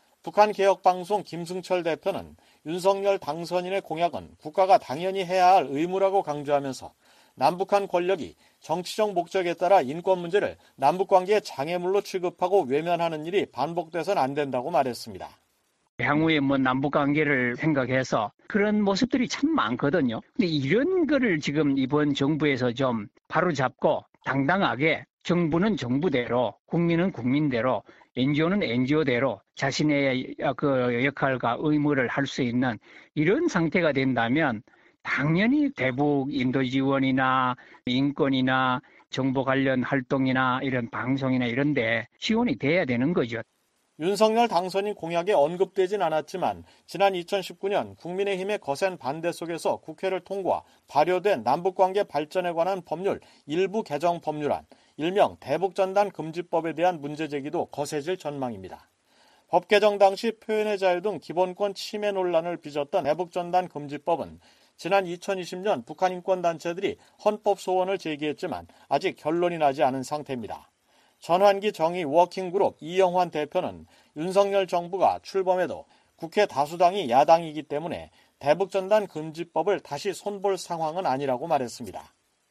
북한개혁방송 김승철 대표는 윤석열 당선인의 공약은 국가가 당연히 해야 할 의무라고 강조하면서 남북한 권력이 정치적 목적에 따라 인권 문제를 남북관계의 장애물로 취급하고 외면하는 일이 반복돼서는 안 된다고 말했습니다. 향후에 뭐 남북 관계를 생각해서 그런 모습들이 참 많거든요. 근데 이런 거를 지금 이번 정부에서 좀 바로잡고 당당하게 정부는 정부대로, 국민은 국민대로, 엔지오는 엔지오대로 자신의 그 역할과 의무를 할 수 있는 이런 상태가 된다면 당연히 대북 인도 지원이나 인권이나 정보 관련 활동이나 이런 방송이나 이런 데 지원이 돼야 되는 거죠. 윤석열 당선인 공약에 언급되진 않았지만 지난 이천십구 년 국민의힘의 거센 반대 속에서 국회를 통과, 발효된 남북관계 발전에 관한 법률 일부 개정 법률안, 일명 대북전단 금지법에 대한 문제 제기도 거세질 전망입니다. 법 개정 당시 표현의 자유 등 기본권 침해 논란을 빚었던 대북전단 금지법은 지난 이천이십 년 북한 인권단체들이 헌법 소원을 제기했지만 아직 결론이 나지 않은 상태입니다. 전환기 정의 워킹그룹 이영환 대표는 윤석열 정부가 출범해도 국회 다수당이 야당이기 때문에 대북전단 금지법을 다시 손볼 상황은 아니라고 말했습니다.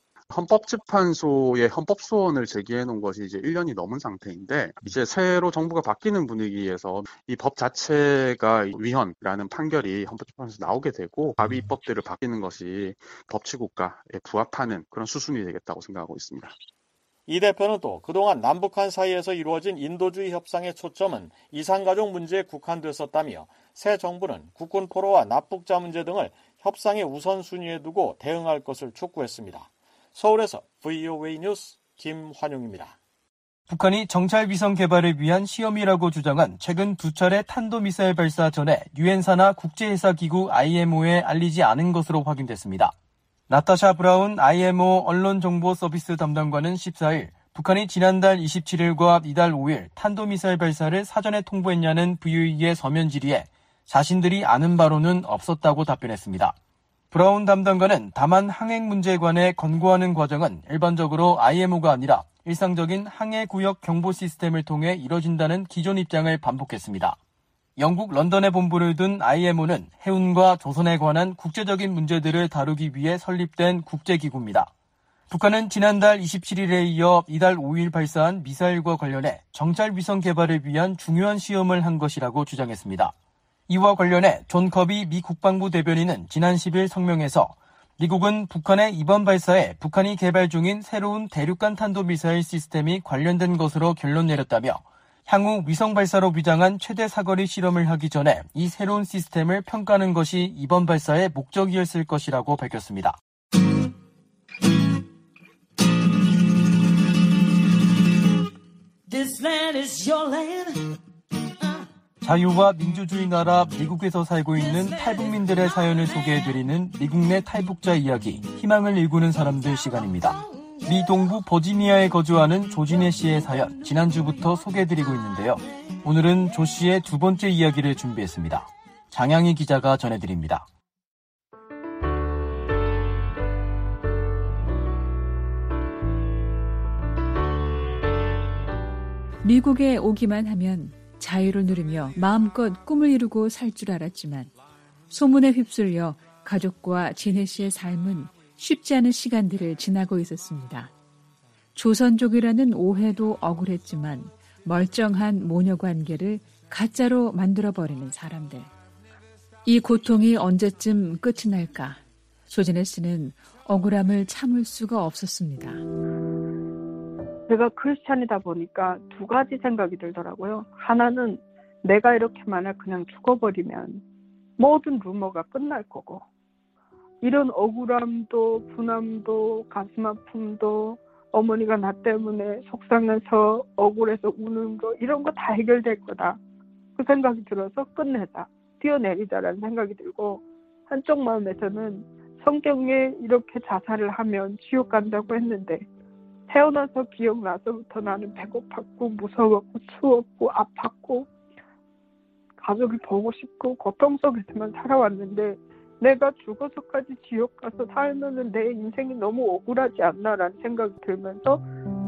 헌법재판소에 헌법소원을 제기해 놓은 것이 이제 일 년이 넘은 상태인데, 이제 새로 정부가 바뀌는 분위기에서 이 법 자체가 위헌이라는 판결이 헌법재판소에서 나오게 되고 가비 입법대로 바뀌는 것이 법치국가에 부합하는 그런 수순이 되겠다고 생각하고 있습니다. 이 대표는 또 그동안 남북한 사이에서 이루어진 인도주의 협상의 초점은 이산가족 문제에 국한됐었다며 새 정부는 국군 포로와 납북자 문제 등을 협상의 우선순위에 두고 대응할 것을 촉구했습니다. 서울에서 브이오에이 뉴스 김환용입니다. 북한이 정찰 위성 개발을 위한 시험이라고 주장한 최근 두 차례 탄도미사일 발사 전에 유엔사나 국제해사기구 아이엠오에 알리지 않은 것으로 확인됐습니다. 나타샤 브라운 아이엠오 언론정보서비스 담당관은 십사 일 북한이 지난달 이십칠 일과 이달 오 일 탄도미사일 발사를 사전에 통보했냐는 브이오이의 서면 질의에 자신들이 아는 바로는 없었다고 답변했습니다. 브라운 담당관은 다만 항행 문제에 관해 권고하는 과정은 일반적으로 아이엠오가 아니라 일상적인 항해구역 경보 시스템을 통해 이뤄진다는 기존 입장을 반복했습니다. 영국 런던에 본부를 둔 아이엠오는 해운과 조선에 관한 국제적인 문제들을 다루기 위해 설립된 국제기구입니다. 북한은 지난달 이십칠 일에 이어 이달 오 일 발사한 미사일과 관련해 정찰 위성 개발을 위한 중요한 시험을 한 것이라고 주장했습니다. 이와 관련해 존 커비 미 국방부 대변인은 지난 십 일 성명에서 미국은 북한의 이번 발사에 북한이 개발 중인 새로운 대륙간 탄도미사일 시스템이 관련된 것으로 결론 내렸다며 향후 위성 발사로 위장한 최대 사거리 실험을 하기 전에 이 새로운 시스템을 평가하는 것이 이번 발사의 목적이었을 것이라고 밝혔습니다. This land is your land. 자유와 민주주의 나라 미국에서 살고 있는 탈북민들의 사연을 소개해드리는 미국 내 탈북자 이야기, 희망을 일구는 사람들 시간입니다. 미 동부 버지니아에 거주하는 조진혜 씨의 사연, 지난주부터 소개해드리고 있는데요. 오늘은 조 씨의 두 번째 이야기를 준비했습니다. 장양희 기자가 전해드립니다. 미국에 오기만 하면 자유를 누리며 마음껏 꿈을 이루고 살 줄 알았지만 소문에 휩쓸려 가족과 진혜 씨의 삶은 쉽지 않은 시간들을 지나고 있었습니다. 조선족이라는 오해도 억울했지만 멀쩡한 모녀 관계를 가짜로 만들어버리는 사람들. 이 고통이 언제쯤 끝이 날까? 조진혜 씨는 억울함을 참을 수가 없었습니다. 제가 크리스찬이다 보니까 두 가지 생각이 들더라고요. 하나는 내가 이렇게 만약 그냥 죽어버리면 모든 루머가 끝날 거고, 이런 억울함도 분함도 가슴 아픔도 어머니가 나 때문에 속상해서 억울해서 우는 거 이런 거 다 해결될 거다. 그 생각이 들어서 끝내자, 뛰어내리자라는 생각이 들고, 한쪽 마음에서는 성경에 이렇게 자살을 하면 지옥 간다고 했는데 태어나서 기억나서부터 나는 배고팠고 무서웠고 추웠고 아팠고 가족을 보고 싶고 고통 속에서만 살아왔는데 내가 죽어서까지 지옥 가서 살면은 내 인생이 너무 억울하지 않나라는 생각이 들면서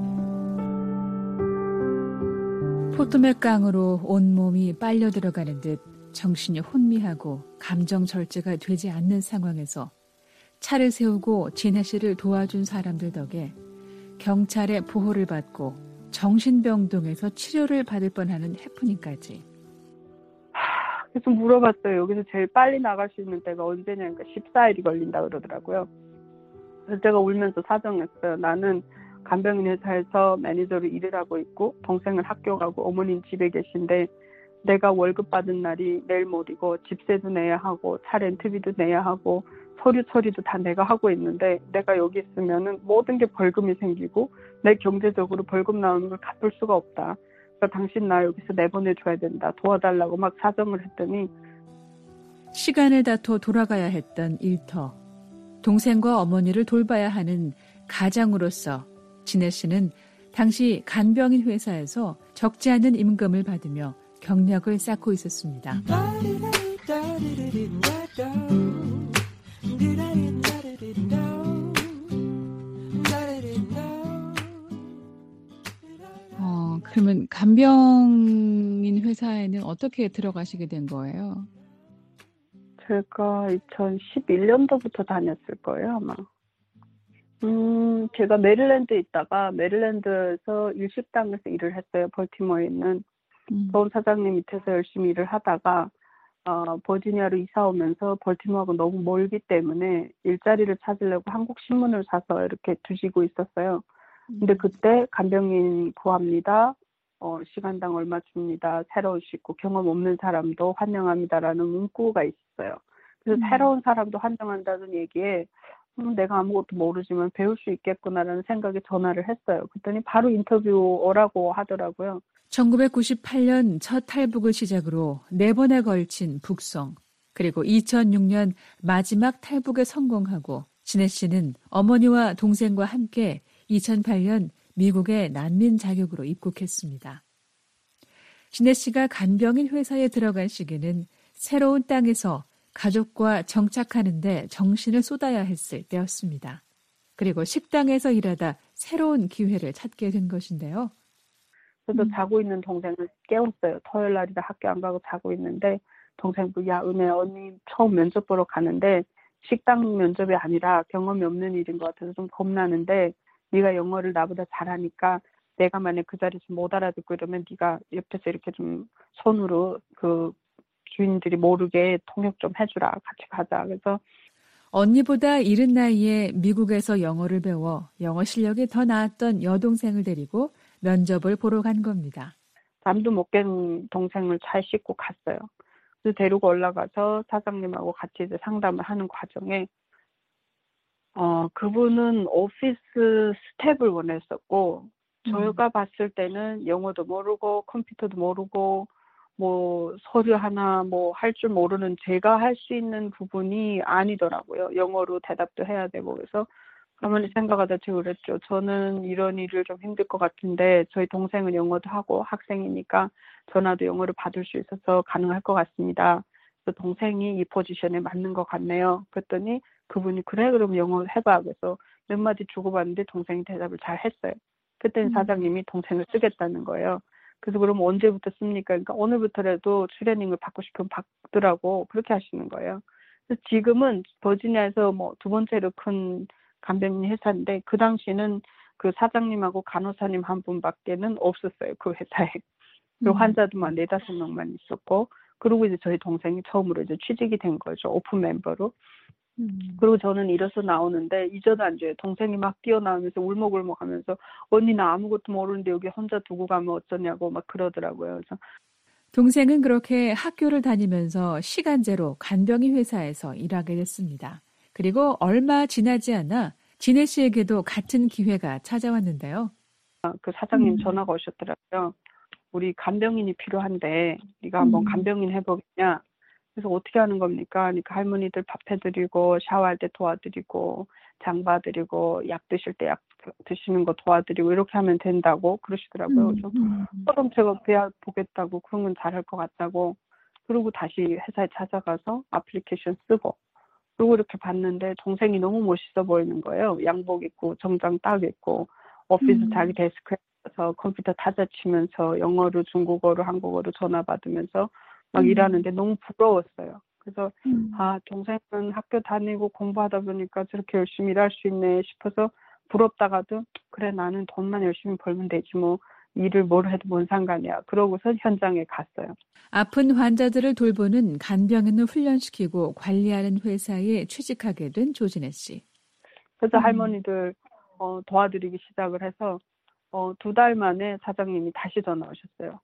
포토맥강으로 온몸이 빨려 들어가는 듯 정신이 혼미하고 감정 절제가 되지 않는 상황에서 차를 세우고 진혜 씨를 도와준 사람들 덕에 경찰의 보호를 받고 정신병동에서 치료를 받을 뻔하는 해프닝까지. 그래서 물어봤어요. 여기서 제일 빨리 나갈 수 있는 때가 언제냐니까 십사 일이 걸린다 그러더라고요. 그래서 제가 울면서 사정했어요. 나는 간병인 회사에서 매니저로 일을 하고 있고 동생은 학교 가고 어머니는 집에 계신데 내가 월급 받은 날이 내일 모레고 집세도 내야 하고 차 렌트비도 내야 하고 서류 처리도 다 내가 하고 있는데 내가 여기 있으면은 모든 게 벌금이 생기고 내 경제적으로 벌금 나오는 걸 갚을 수가 없다. 그러니까 당신 나 여기서 내보내줘야 된다. 도와달라고 막 사정을 했더니 시간을 다퉈 돌아가야 했던 일터. 동생과 어머니를 돌봐야 하는 가장으로서 진혜 씨는 당시 간병인 회사에서 적지 않은 임금을 받으며 경력을 쌓고 있었습니다. 어, 그러면 간병인 회사에는 어떻게 들어가시게 된 거예요? 제가 이천십일 년도부터 다녔을 거예요, 아마. 음, 제가 메릴랜드에 있다가 메릴랜드에서 일식당에서 일을 했어요. 벌티모어에 있는. 음. 좋은 사장님 밑에서 열심히 일을 하다가 어, 버지니아로 이사 오면서 벌티모어가 너무 멀기 때문에 일자리를 찾으려고 한국 신문을 사서 이렇게 두시고 있었어요. 근데 그때 간병인 구합니다. 어, 시간당 얼마 줍니다. 새로 오시고 경험 없는 사람도 환영합니다라는 문구가 있어요. 그래서 음. 새로운 사람도 환영한다는 얘기에 음, 내가 아무것도 모르지만 배울 수 있겠구나라는 생각에 전화를 했어요. 그랬더니 바로 인터뷰 오라고 하더라고요. 천구백구십팔 년 첫 탈북을 시작으로 네 번에 걸친 북송, 그리고 이천육 년 마지막 탈북에 성공하고 진혜 씨는 어머니와 동생과 함께 이천팔 년 미국의 난민 자격으로 입국했습니다. 진혜 씨가 간병인 회사에 들어간 시기는 새로운 땅에서 가족과 정착하는 데 정신을 쏟아야 했을 때였습니다. 그리고 식당에서 일하다 새로운 기회를 찾게 된 것인데요. 그래서 음. 자고 있는 동생을 깨웠어요. 토요일 날이라 학교 안 가고 자고 있는데 동생도 야 은혜 언니 처음 면접 보러 가는데 식당 면접이 아니라 경험이 없는 일인 것 같아서 좀 겁나는데 네가 영어를 나보다 잘하니까 내가 만약 그 자리에서 못 알아듣고 이러면 네가 옆에서 이렇게 좀 손으로 그 주인들이 모르게 통역 좀 해주라. 같이 가자. 그래서 언니보다 이른 나이에 미국에서 영어를 배워 영어 실력이 더 나았던 여동생을 데리고 면접을 보러 간 겁니다. 잠도 못 깬 동생을 잘 싣고 갔어요. 그래서 데리고 올라가서 사장님하고 같이 이제 상담을 하는 과정에 어 그분은 오피스 스텝을 원했었고 저희가 봤을 때는 영어도 모르고 컴퓨터도 모르고 뭐 서류 하나 뭐 할 줄 모르는 제가 할 수 있는 부분이 아니더라고요. 영어로 대답도 해야 되고 그래서 가만히 생각하다 제가 그랬죠. 저는 이런 일을 좀 힘들 것 같은데 저희 동생은 영어도 하고 학생이니까 전화도 영어를 받을 수 있어서 가능할 것 같습니다. 그래서 동생이 이 포지션에 맞는 것 같네요. 그랬더니 그분이 그래 그럼 영어 해봐. 그래서 몇 마디 주고받는데 동생이 대답을 잘 했어요. 그때는 음. 사장님이 동생을 쓰겠다는 거예요. 그래서 그럼 언제부터 씁니까? 그러니까 오늘부터라도 트레이닝을 받고 싶으면 받더라고. 그렇게 하시는 거예요. 그래서 지금은 버지니아에서 뭐 두 번째로 큰 간병인 회사인데 그 당시는 그 사장님하고 간호사님 한 분밖에는 없었어요. 그 회사에. 그리고 음. 환자도만 네다섯 명만 있었고 그리고 이제 저희 동생이 처음으로 이제 취직이 된 거죠. 오픈 멤버로. 음. 그리고 저는 일어서 나오는데 잊어도 안 줘요. 동생이 막 뛰어나오면서 울먹울먹 하면서 언니 나 아무것도 모르는데 여기 혼자 두고 가면 어쩌냐고 막 그러더라고요. 그래서 동생은 그렇게 학교를 다니면서 시간제로 간병인 회사에서 일하게 됐습니다. 그리고 얼마 지나지 않아 진혜 씨에게도 같은 기회가 찾아왔는데요. 그 사장님 음. 전화가 오셨더라고요. 우리 간병인이 필요한데 네가 한번 음. 간병인 해보겠냐. 그래서 어떻게 하는 겁니까? 그러니까 할머니들 밥 해드리고 샤워할 때 도와드리고 장 봐드리고 약 드실 때 약 드시는 거 도와드리고 이렇게 하면 된다고 그러시더라고요. 그래서 음. 그럼 제가 배워 보겠다고 그런 건 잘할 것 같다고 그리고 다시 회사에 찾아가서 애플리케이션 쓰고 그리고 이렇게 봤는데 동생이 너무 멋있어 보이는 거예요. 양복 입고 정장 딱 입고 오피스 음. 자기 데스크에서 컴퓨터 타자치면서 영어로 중국어로 한국어로 전화 받으면서 막 음. 일하는데 너무 부러웠어요. 그래서 음. 아, 동생은 학교 다니고 공부하다 보니까 저렇게 열심히 일할 수 있네 싶어서 부럽다가도 그래 나는 돈만 열심히 벌면 되지 뭐 일을 뭘 해도 뭔 상관이야. 그러고서 현장에 갔어요. 아픈 환자들을 돌보는 간병인을 훈련시키고 관리하는 회사에 취직하게 된 조진혜 씨. 그래서 음. 할머니들 어, 도와드리기 시작을 해서 어, 두 달 만에 사장님이 다시 전화 오셨어요.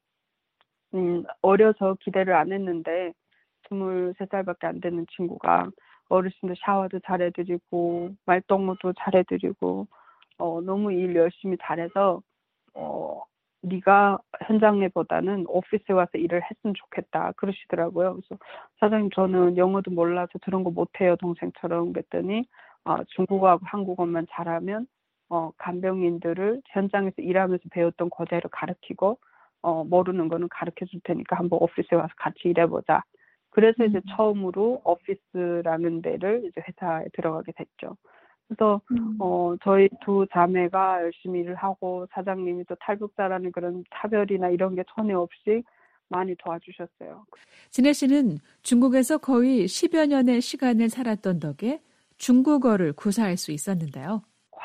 음, 어려서 기대를 안 했는데 스물세 살밖에 안 되는 친구가 어르신들 샤워도 잘해드리고 말동무도 잘해드리고 어, 너무 일 열심히 잘해서 어, 네가 현장에보다는 오피스에 와서 일을 했으면 좋겠다 그러시더라고요. 그래서 사장님 저는 영어도 몰라서 그런 거 못해요 동생처럼 그랬더니 어, 중국어하고 한국어만 잘하면 어, 간병인들을 현장에서 일하면서 배웠던 그대로 가르치고 어, 모르는 거는 가르쳐 줄 테니까 한번 오피스에 와서 같이 일해보자. 그래서 이제 음. 처음으로 오피스라는 데를 이제 회사에 들어가게 됐죠. 그래서 음. 어, 저희 두 자매가 열심히 일을 하고 사장님이 또 탈북자라는 그런 차별이나 이런 게 전혀 없이 많이 도와주셨어요. 진혜 씨는 중국에서 거의 십여 년의 시간을 살았던 덕에 중국어를 구사할 수 있었는데요.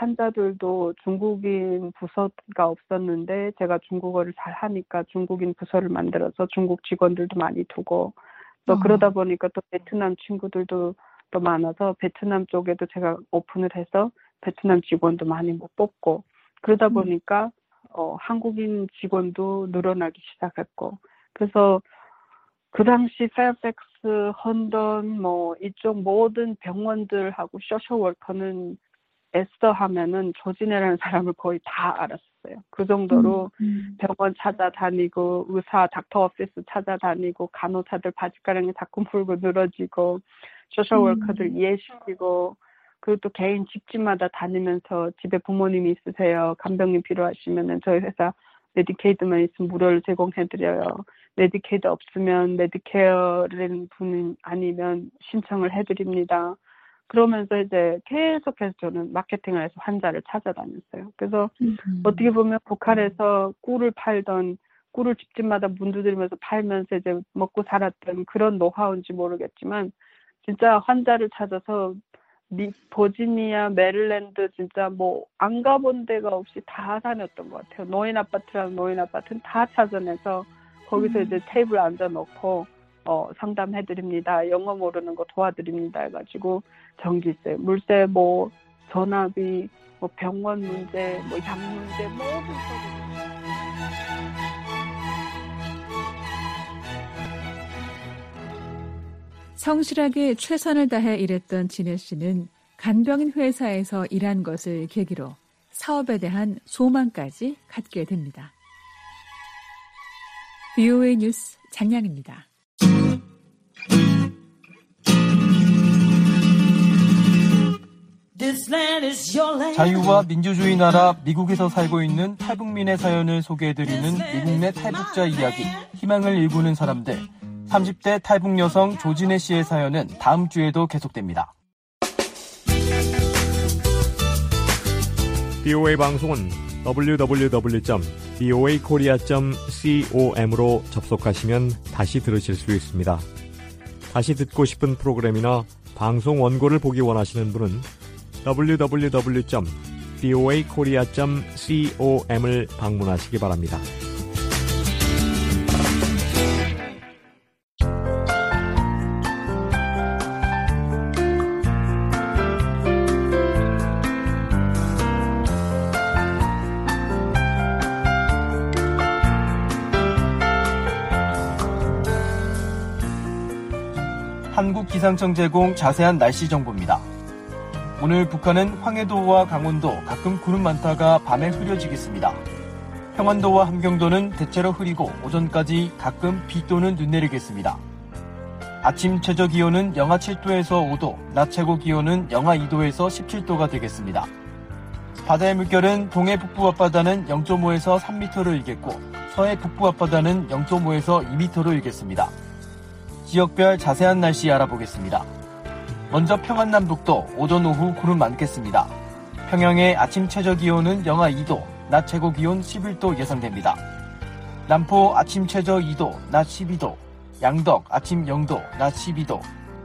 환자들도 중국인 부서가 없었는데 제가 중국어를 잘 하니까 중국인 부서를 만들어서 중국 직원들도 많이 두고 또 어. 그러다 보니까 또 베트남 친구들도 또 많아서 베트남 쪽에도 제가 오픈을 해서 베트남 직원도 많이 못 뽑고 그러다 보니까 어, 한국인 직원도 늘어나기 시작했고 그래서 그 당시 페어팩스, 헌던 뭐 이쪽 모든 병원들하고 소셜워커는 에스더 하면은 조진혜라는 사람을 거의 다 알았어요. 그 정도로 음. 병원 찾아다니고 의사 닥터 오피스 찾아다니고 간호사들 바지가랑이 자꾸 풀고 늘어지고 소셜워커들 음. 이해시키고 그리고 또 개인 집집마다 다니면서 집에 부모님이 있으세요. 간병인 필요하시면은 저희 회사 메디케이드만 있으면 무료로 제공해드려요. 메디케이드 없으면 메디케어라는 분 아니면 신청을 해드립니다. 그러면서 이제 계속해서 저는 마케팅을 해서 환자를 찾아다녔어요. 그래서 음. 어떻게 보면 북한에서 꿀을 팔던 꿀을 집집마다 문 두드리면서 팔면서 이제 먹고 살았던 그런 노하우인지 모르겠지만 진짜 환자를 찾아서 미, 버지니아, 메릴랜드 진짜 뭐 안 가본 데가 없이 다 다녔던 것 같아요. 노인 아파트랑 노인 아파트는 다 찾아내서 거기서 음. 이제 테이블 앉아놓고 어, 상담해드립니다. 영어 모르는 거 도와드립니다. 해가지고 전기세, 물세, 뭐 전화비, 뭐 병원 문제, 뭐 약 문제 모든 소리. 성실하게 최선을 다해 일했던 진혜 씨는 간병인 회사에서 일한 것을 계기로 사업에 대한 소망까지 갖게 됩니다. 비오에이 뉴스 장량입니다. 자유와 민주주의 나라 미국에서 살고 있는 탈북민의 사연을 소개해드리는 미국 내 탈북자 이야기, 희망을 일구는 사람들. 삼십 대 탈북 여성 조진혜 씨의 사연은 다음 주에도 계속됩니다. 비오에이 방송은 더블유 더블유 더블유 점 비오에이 코리아 점 com으로 접속하시면 다시 들으실 수 있습니다. 다시 듣고 싶은 프로그램이나 방송 원고를 보기 원하시는 분은 더블유 더블유 더블유 점 비오에이 코리아 점 com을 방문하시기 바랍니다. 한국기상청 제공 자세한 날씨 정보입니다. 오늘 북한은 황해도와 강원도 가끔 구름 많다가 밤에 흐려지겠습니다. 평안도와 함경도는 대체로 흐리고 오전까지 가끔 비 또는 눈 내리겠습니다. 아침 최저 기온은 영하 칠 도에서 오 도, 낮 최고 기온은 영하 이 도에서 십칠 도가 되겠습니다. 바다의 물결은 동해 북부 앞바다는 영 점 오에서 삼 미터로 일겠고 서해 북부 앞바다는 영 점 오에서 이 미터로 일겠습니다. 지역별 자세한 날씨 알아보겠습니다. 먼저 평안남북도 오전 오후 구름 많겠습니다. 평양의 아침 최저 기온은 영하 이 도, 낮 최고 기온 십일 도 예상됩니다. 남포 아침 최저 이 도, 낮 십이 도, 양덕 아침 영 도, 낮 십이 도,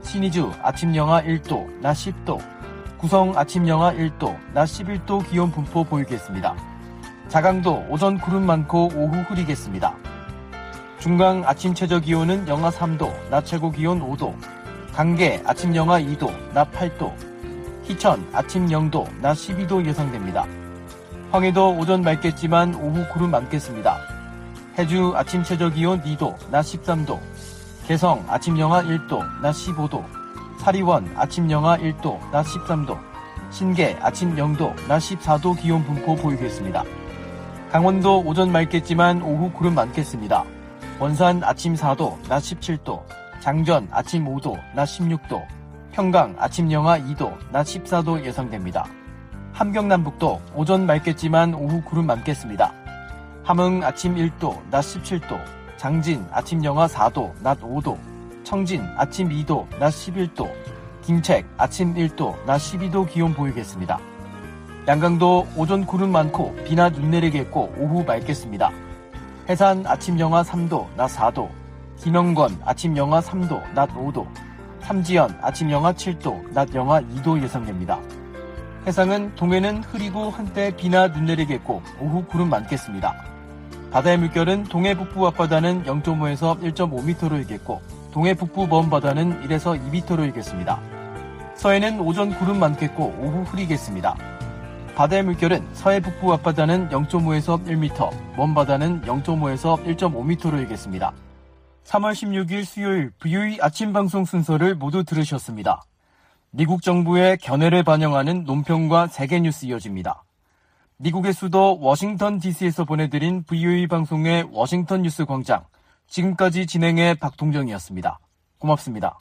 신의주 아침영하 일 도, 낮 십 도, 구성 아침영하 일 도, 낮 십일 도 기온 분포 보이겠습니다. 자강도 오전 구름 많고 오후 흐리겠습니다. 중강 아침 최저 기온은 영하 삼 도, 낮 최고 기온 오 도, 강계 아침 영하 이 도, 낮 팔 도, 희천 아침 영 도, 낮 십이 도 예상됩니다. 황해도 오전 맑겠지만 오후 구름 많겠습니다. 해주 아침 최저 기온 이 도, 낮 십삼 도, 개성 아침 영하 일 도, 낮 십오 도, 사리원 아침 영하 일 도, 낮 십삼 도, 신계 아침 영 도, 낮 십사 도 기온 분포 보이겠습니다. 강원도 오전 맑겠지만 오후 구름 많겠습니다. 원산 아침 사 도, 낮 십칠 도, 장전 아침 오 도, 낮 십육 도, 평강 아침 영하 이 도, 낮 십사 도 예상됩니다. 함경남북도 오전 맑겠지만 오후 구름 많겠습니다. 함흥 아침 일 도, 낮 십칠 도, 장진 아침 영하 사 도, 낮 오 도, 청진 아침 이 도, 낮 십일 도, 김책 아침 일 도, 낮 십이 도 기온 보이겠습니다. 양강도 오전 구름 많고 비나 눈 내리겠고 오후 맑겠습니다. 해산 아침 영하 삼 도, 낮 사 도, 김영권 아침 영하 삼 도, 낮 오 도, 삼지연 아침 영하 칠 도, 낮 영하 이 도 예상됩니다. 해상은 동해는 흐리고 한때 비나 눈 내리겠고 오후 구름 많겠습니다. 바다의 물결은 동해 북부 앞바다는 영 점 오에서 일 점 오 미터로 일겠고 동해 북부 먼 바다는 일에서 이 미터로 일겠습니다. 서해는 오전 구름 많겠고 오후 흐리겠습니다. 바다의 물결은 서해 북부 앞바다는 영 점 오에서 일 미터, 먼 바다는 영 점 오에서 일 점 오 미터로 일겠습니다. 삼월 십육일 수요일 브이오에이 아침 방송 순서를 모두 들으셨습니다. 미국 정부의 견해를 반영하는 논평과 세계 뉴스 이어집니다. 미국의 수도 워싱턴 디씨에서 보내드린 브이오에이 방송의 워싱턴 뉴스 광장. 지금까지 진행의 박동정이었습니다. 고맙습니다.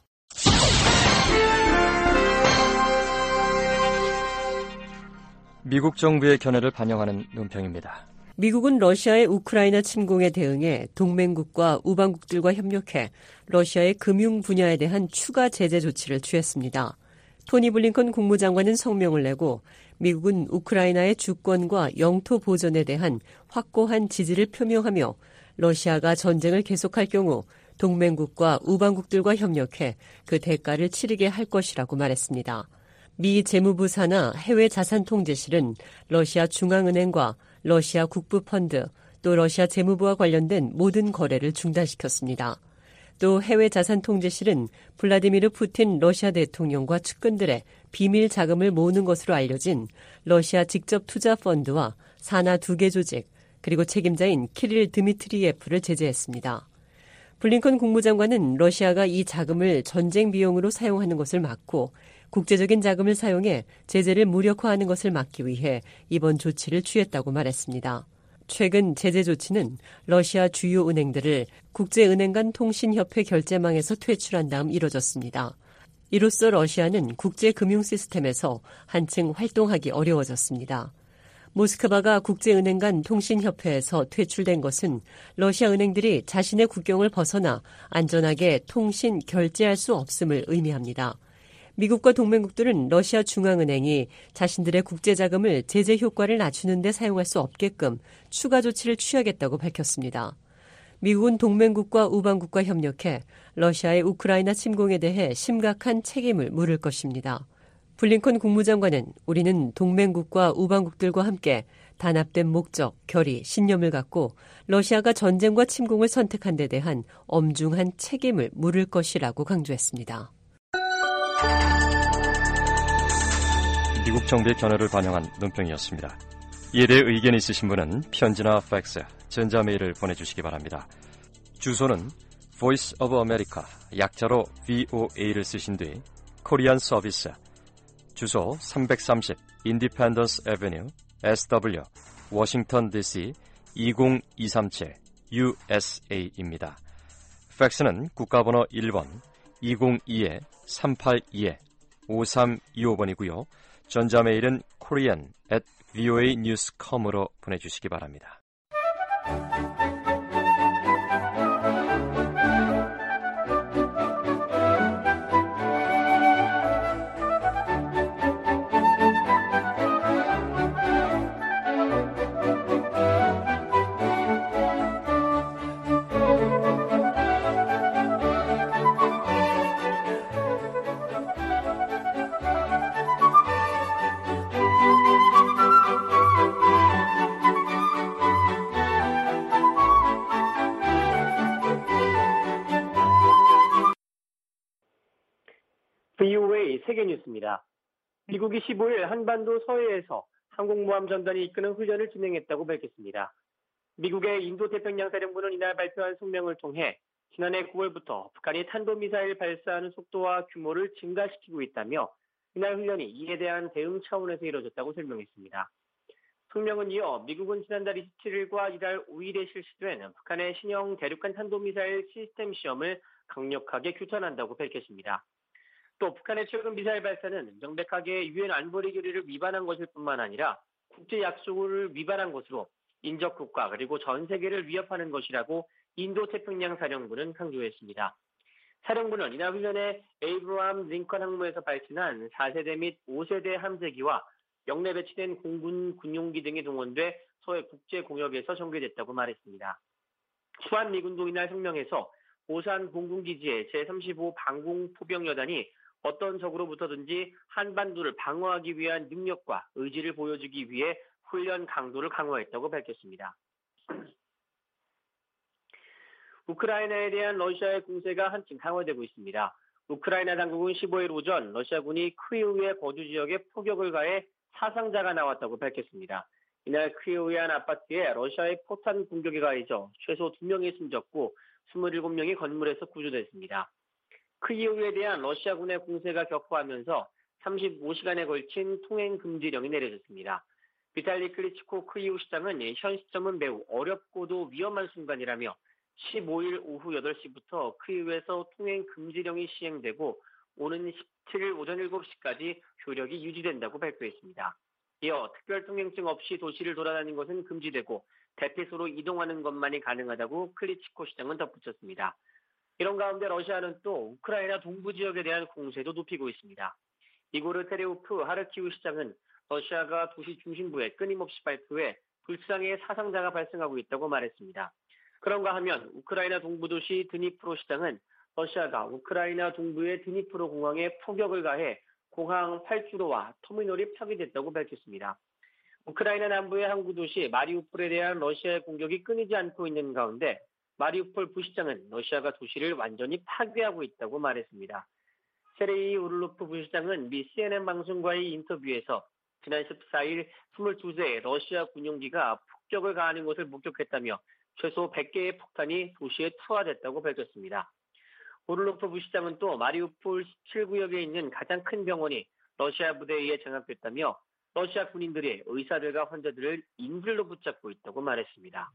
미국 정부의 견해를 반영하는 논평입니다. 미국은 러시아의 우크라이나 침공에 대응해 동맹국과 우방국들과 협력해 러시아의 금융 분야에 대한 추가 제재 조치를 취했습니다. 토니 블링컨 국무장관은 성명을 내고 미국은 우크라이나의 주권과 영토 보존에 대한 확고한 지지를 표명하며 러시아가 전쟁을 계속할 경우 동맹국과 우방국들과 협력해 그 대가를 치르게 할 것이라고 말했습니다. 미 재무부 산하 해외자산통제실은 러시아 중앙은행과 러시아 국부펀드 또 러시아 재무부와 관련된 모든 거래를 중단시켰습니다. 또 해외자산통제실은 블라디미르 푸틴 러시아 대통령과 측근들의 비밀 자금을 모으는 것으로 알려진 러시아 직접 투자 펀드와 산하 두 개 조직 그리고 책임자인 키릴 드미트리예프를 제재했습니다. 블링컨 국무장관은 러시아가 이 자금을 전쟁 비용으로 사용하는 것을 막고 국제적인 자금을 사용해 제재를 무력화하는 것을 막기 위해 이번 조치를 취했다고 말했습니다. 최근 제재 조치는 러시아 주요 은행들을 국제은행 간 통신협회 결제망에서 퇴출한 다음 이뤄졌습니다. 이로써 러시아는 국제금융 시스템에서 한층 활동하기 어려워졌습니다. 모스크바가 국제은행 간 통신협회에서 퇴출된 것은 러시아 은행들이 자신의 국경을 벗어나 안전하게 통신, 결제할 수 없음을 의미합니다. 미국과 동맹국들은 러시아 중앙은행이 자신들의 국제자금을 제재 효과를 낮추는 데 사용할 수 없게끔 추가 조치를 취하겠다고 밝혔습니다. 미국은 동맹국과 우방국과 협력해 러시아의 우크라이나 침공에 대해 심각한 책임을 물을 것입니다. 블링컨 국무장관은 우리는 동맹국과 우방국들과 함께 단합된 목적, 결의, 신념을 갖고 러시아가 전쟁과 침공을 선택한 데 대한 엄중한 책임을 물을 것이라고 강조했습니다. 미국 정부의 견해를 반영한 논평이었습니다. 이에 대해 의견 있으신 분은 편지나 팩스, 전자메일을 보내주시기 바랍니다. 주소는 Voice of America, 약자로 브이오에이를 쓰신 뒤 코리안 서비스, 주소 삼백삼십 Independence Avenue, 에스더블유, 워싱턴 디씨 이공이삼칠 유에스에이입니다. 팩스는 국가번호 일 번 이공이 삼팔이 오삼이오 번이고요. 전자메일은 korean at voa news dot com으로 보내주시기 바랍니다. 브이오에이 세계뉴스입니다. 미국이 십오일 한반도 서해에서 항공모함 전단이 이끄는 훈련을 진행했다고 밝혔습니다. 미국의 인도태평양 사령부는 이날 발표한 성명을 통해 지난해 구월부터 북한이 탄도미사일 발사하는 속도와 규모를 증가시키고 있다며 이날 훈련이 이에 대한 대응 차원에서 이뤄졌다고 설명했습니다. 성명은 이어 미국은 지난달 이십칠일과 이달 오일에 실시된 북한의 신형 대륙간 탄도미사일 시스템 시험을 강력하게 규탄한다고 밝혔습니다. 또 북한의 최근 미사일 발사는 명백하게 유엔 안보리 결의를 위반한 것일 뿐만 아니라 국제 약속을 위반한 것으로 인접 국가 그리고 전 세계를 위협하는 것이라고 인도태평양 사령부는 강조했습니다. 사령부는 이날 훈련에 에이브러함 링컨 항모에서 발진한 사세대 및 오세대 함재기와 영내 배치된 공군 군용기 등이 동원돼 서해 국제 공역에서 전개됐다고 말했습니다. 수한 미군도 이날 성명에서 오산 공군기지의 제삼십오 방공포병여단이 어떤 적으로부터든지 한반도를 방어하기 위한 능력과 의지를 보여주기 위해 훈련 강도를 강화했다고 밝혔습니다. 우크라이나에 대한 러시아의 공세가 한층 강화되고 있습니다. 우크라이나 당국은 십오일 오전 러시아군이 크리우의 거주 지역에 포격을 가해 사상자가 나왔다고 밝혔습니다. 이날 크리우의 한 아파트에 러시아의 포탄 공격이 가해져 최소 두 명이 숨졌고 이십칠 명이 건물에서 구조됐습니다. 크리우에 대한 러시아군의 공세가 격화하면서 삼십오 시간에 걸친 통행 금지령이 내려졌습니다. 비탈리 클리치코 크리우 시장은 현 시점은 매우 어렵고도 위험한 순간이라며 십오일 오후 여덟 시부터 크리우에서 통행 금지령이 시행되고 오는 십칠일 오전 일곱 시까지 효력이 유지된다고 발표했습니다. 이어 특별 통행증 없이 도시를 돌아다니는 것은 금지되고 대피소로 이동하는 것만이 가능하다고 클리치코 시장은 덧붙였습니다. 이런 가운데 러시아는 또 우크라이나 동부 지역에 대한 공세도 높이고 있습니다. 이고르 테레우프 하르키우 시장은 러시아가 도시 중심부에 끊임없이 발표해 불상의 사상자가 발생하고 있다고 말했습니다. 그런가 하면 우크라이나 동부 도시 드니프로 시장은 러시아가 우크라이나 동부의 드니프로 공항에 포격을 가해 공항 활주로와 터미널이 파괴됐다고 밝혔습니다. 우크라이나 남부의 항구 도시 마리우폴에 대한 러시아의 공격이 끊이지 않고 있는 가운데 마리우폴 부시장은 러시아가 도시를 완전히 파괴하고 있다고 말했습니다. 세레이 우르로프 부시장은 미 씨엔엔 방송과의 인터뷰에서 지난 십사일 이십이 대의 러시아 군용기가 폭격을 가하는 것을 목격했다며 최소 백 개의 폭탄이 도시에 투하됐다고 밝혔습니다. 우르로프 부시장은 또 마리우폴 십칠 구역에 있는 가장 큰 병원이 러시아 부대에 의해 장악됐다며 러시아 군인들이 의사들과 환자들을 인질로 붙잡고 있다고 말했습니다.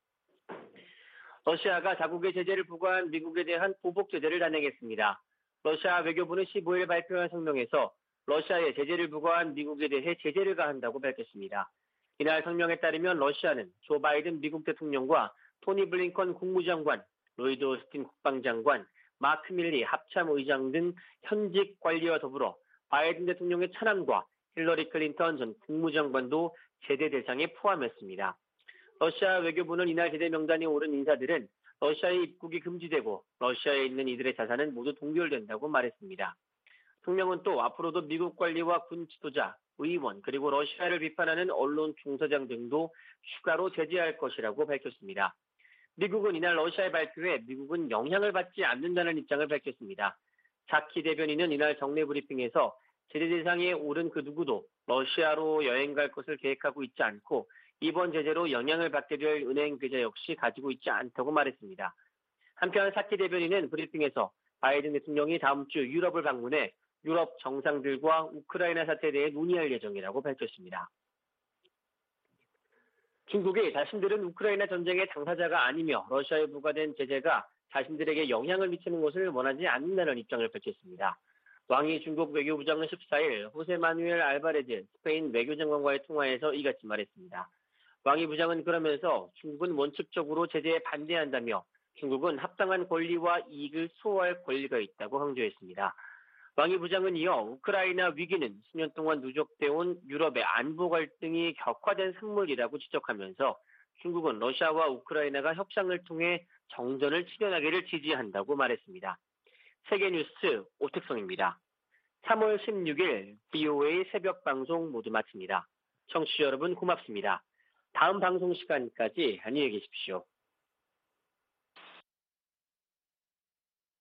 러시아가 자국의 제재를 부과한 미국에 대한 보복 제재를 단행했습니다. 러시아 외교부는 십오일 발표한 성명에서 러시아에 제재를 부과한 미국에 대해 제재를 가한다고 밝혔습니다. 이날 성명에 따르면 러시아는 조 바이든 미국 대통령과 토니 블링컨 국무장관, 로이드 오스틴 국방장관, 마크 밀리 합참의장 등 현직 관리와 더불어 바이든 대통령의 차남과 힐러리 클린턴 전 국무장관도 제재 대상에 포함했습니다. 러시아 외교부는 이날 제재 명단에 오른 인사들은 러시아의 입국이 금지되고 러시아에 있는 이들의 자산은 모두 동결된다고 말했습니다. 성명은 또 앞으로도 미국 관리와 군 지도자, 의원 그리고 러시아를 비판하는 언론 종사장 등도 추가로 제재할 것이라고 밝혔습니다. 미국은 이날 러시아의 발표에 미국은 영향을 받지 않는다는 입장을 밝혔습니다. 자키 대변인은 이날 정례 브리핑에서 제재 대상에 오른 그 누구도 러시아로 여행 갈 것을 계획하고 있지 않고 이번 제재로 영향을 받게 될 은행 계좌 역시 가지고 있지 않다고 말했습니다. 한편 사키 대변인은 브리핑에서 바이든 대통령이 다음 주 유럽을 방문해 유럽 정상들과 우크라이나 사태에 대해 논의할 예정이라고 밝혔습니다. 중국이 자신들은 우크라이나 전쟁의 당사자가 아니며 러시아에 부과된 제재가 자신들에게 영향을 미치는 것을 원하지 않는다는 입장을 밝혔습니다. 왕이 중국 외교부장은 십사일 호세 마누엘 알바레즈 스페인 외교장관과의 통화에서 이같이 말했습니다. 왕이 부장은 그러면서 중국은 원칙적으로 제재에 반대한다며 중국은 합당한 권리와 이익을 수호할 권리가 있다고 강조했습니다. 왕이 부장은 이어 우크라이나 위기는 수년 동안 누적되어 온 유럽의 안보 갈등이 격화된 산물이라고 지적하면서 중국은 러시아와 우크라이나가 협상을 통해 정전을 치료하기를 지지한다고 말했습니다. 세계뉴스 오택성입니다. 삼월 십육일 브이오에이 새벽 방송 모두 마칩니다. 청취자 여러분 고맙습니다. 다음 방송 시간까지 안녕히 계십시오.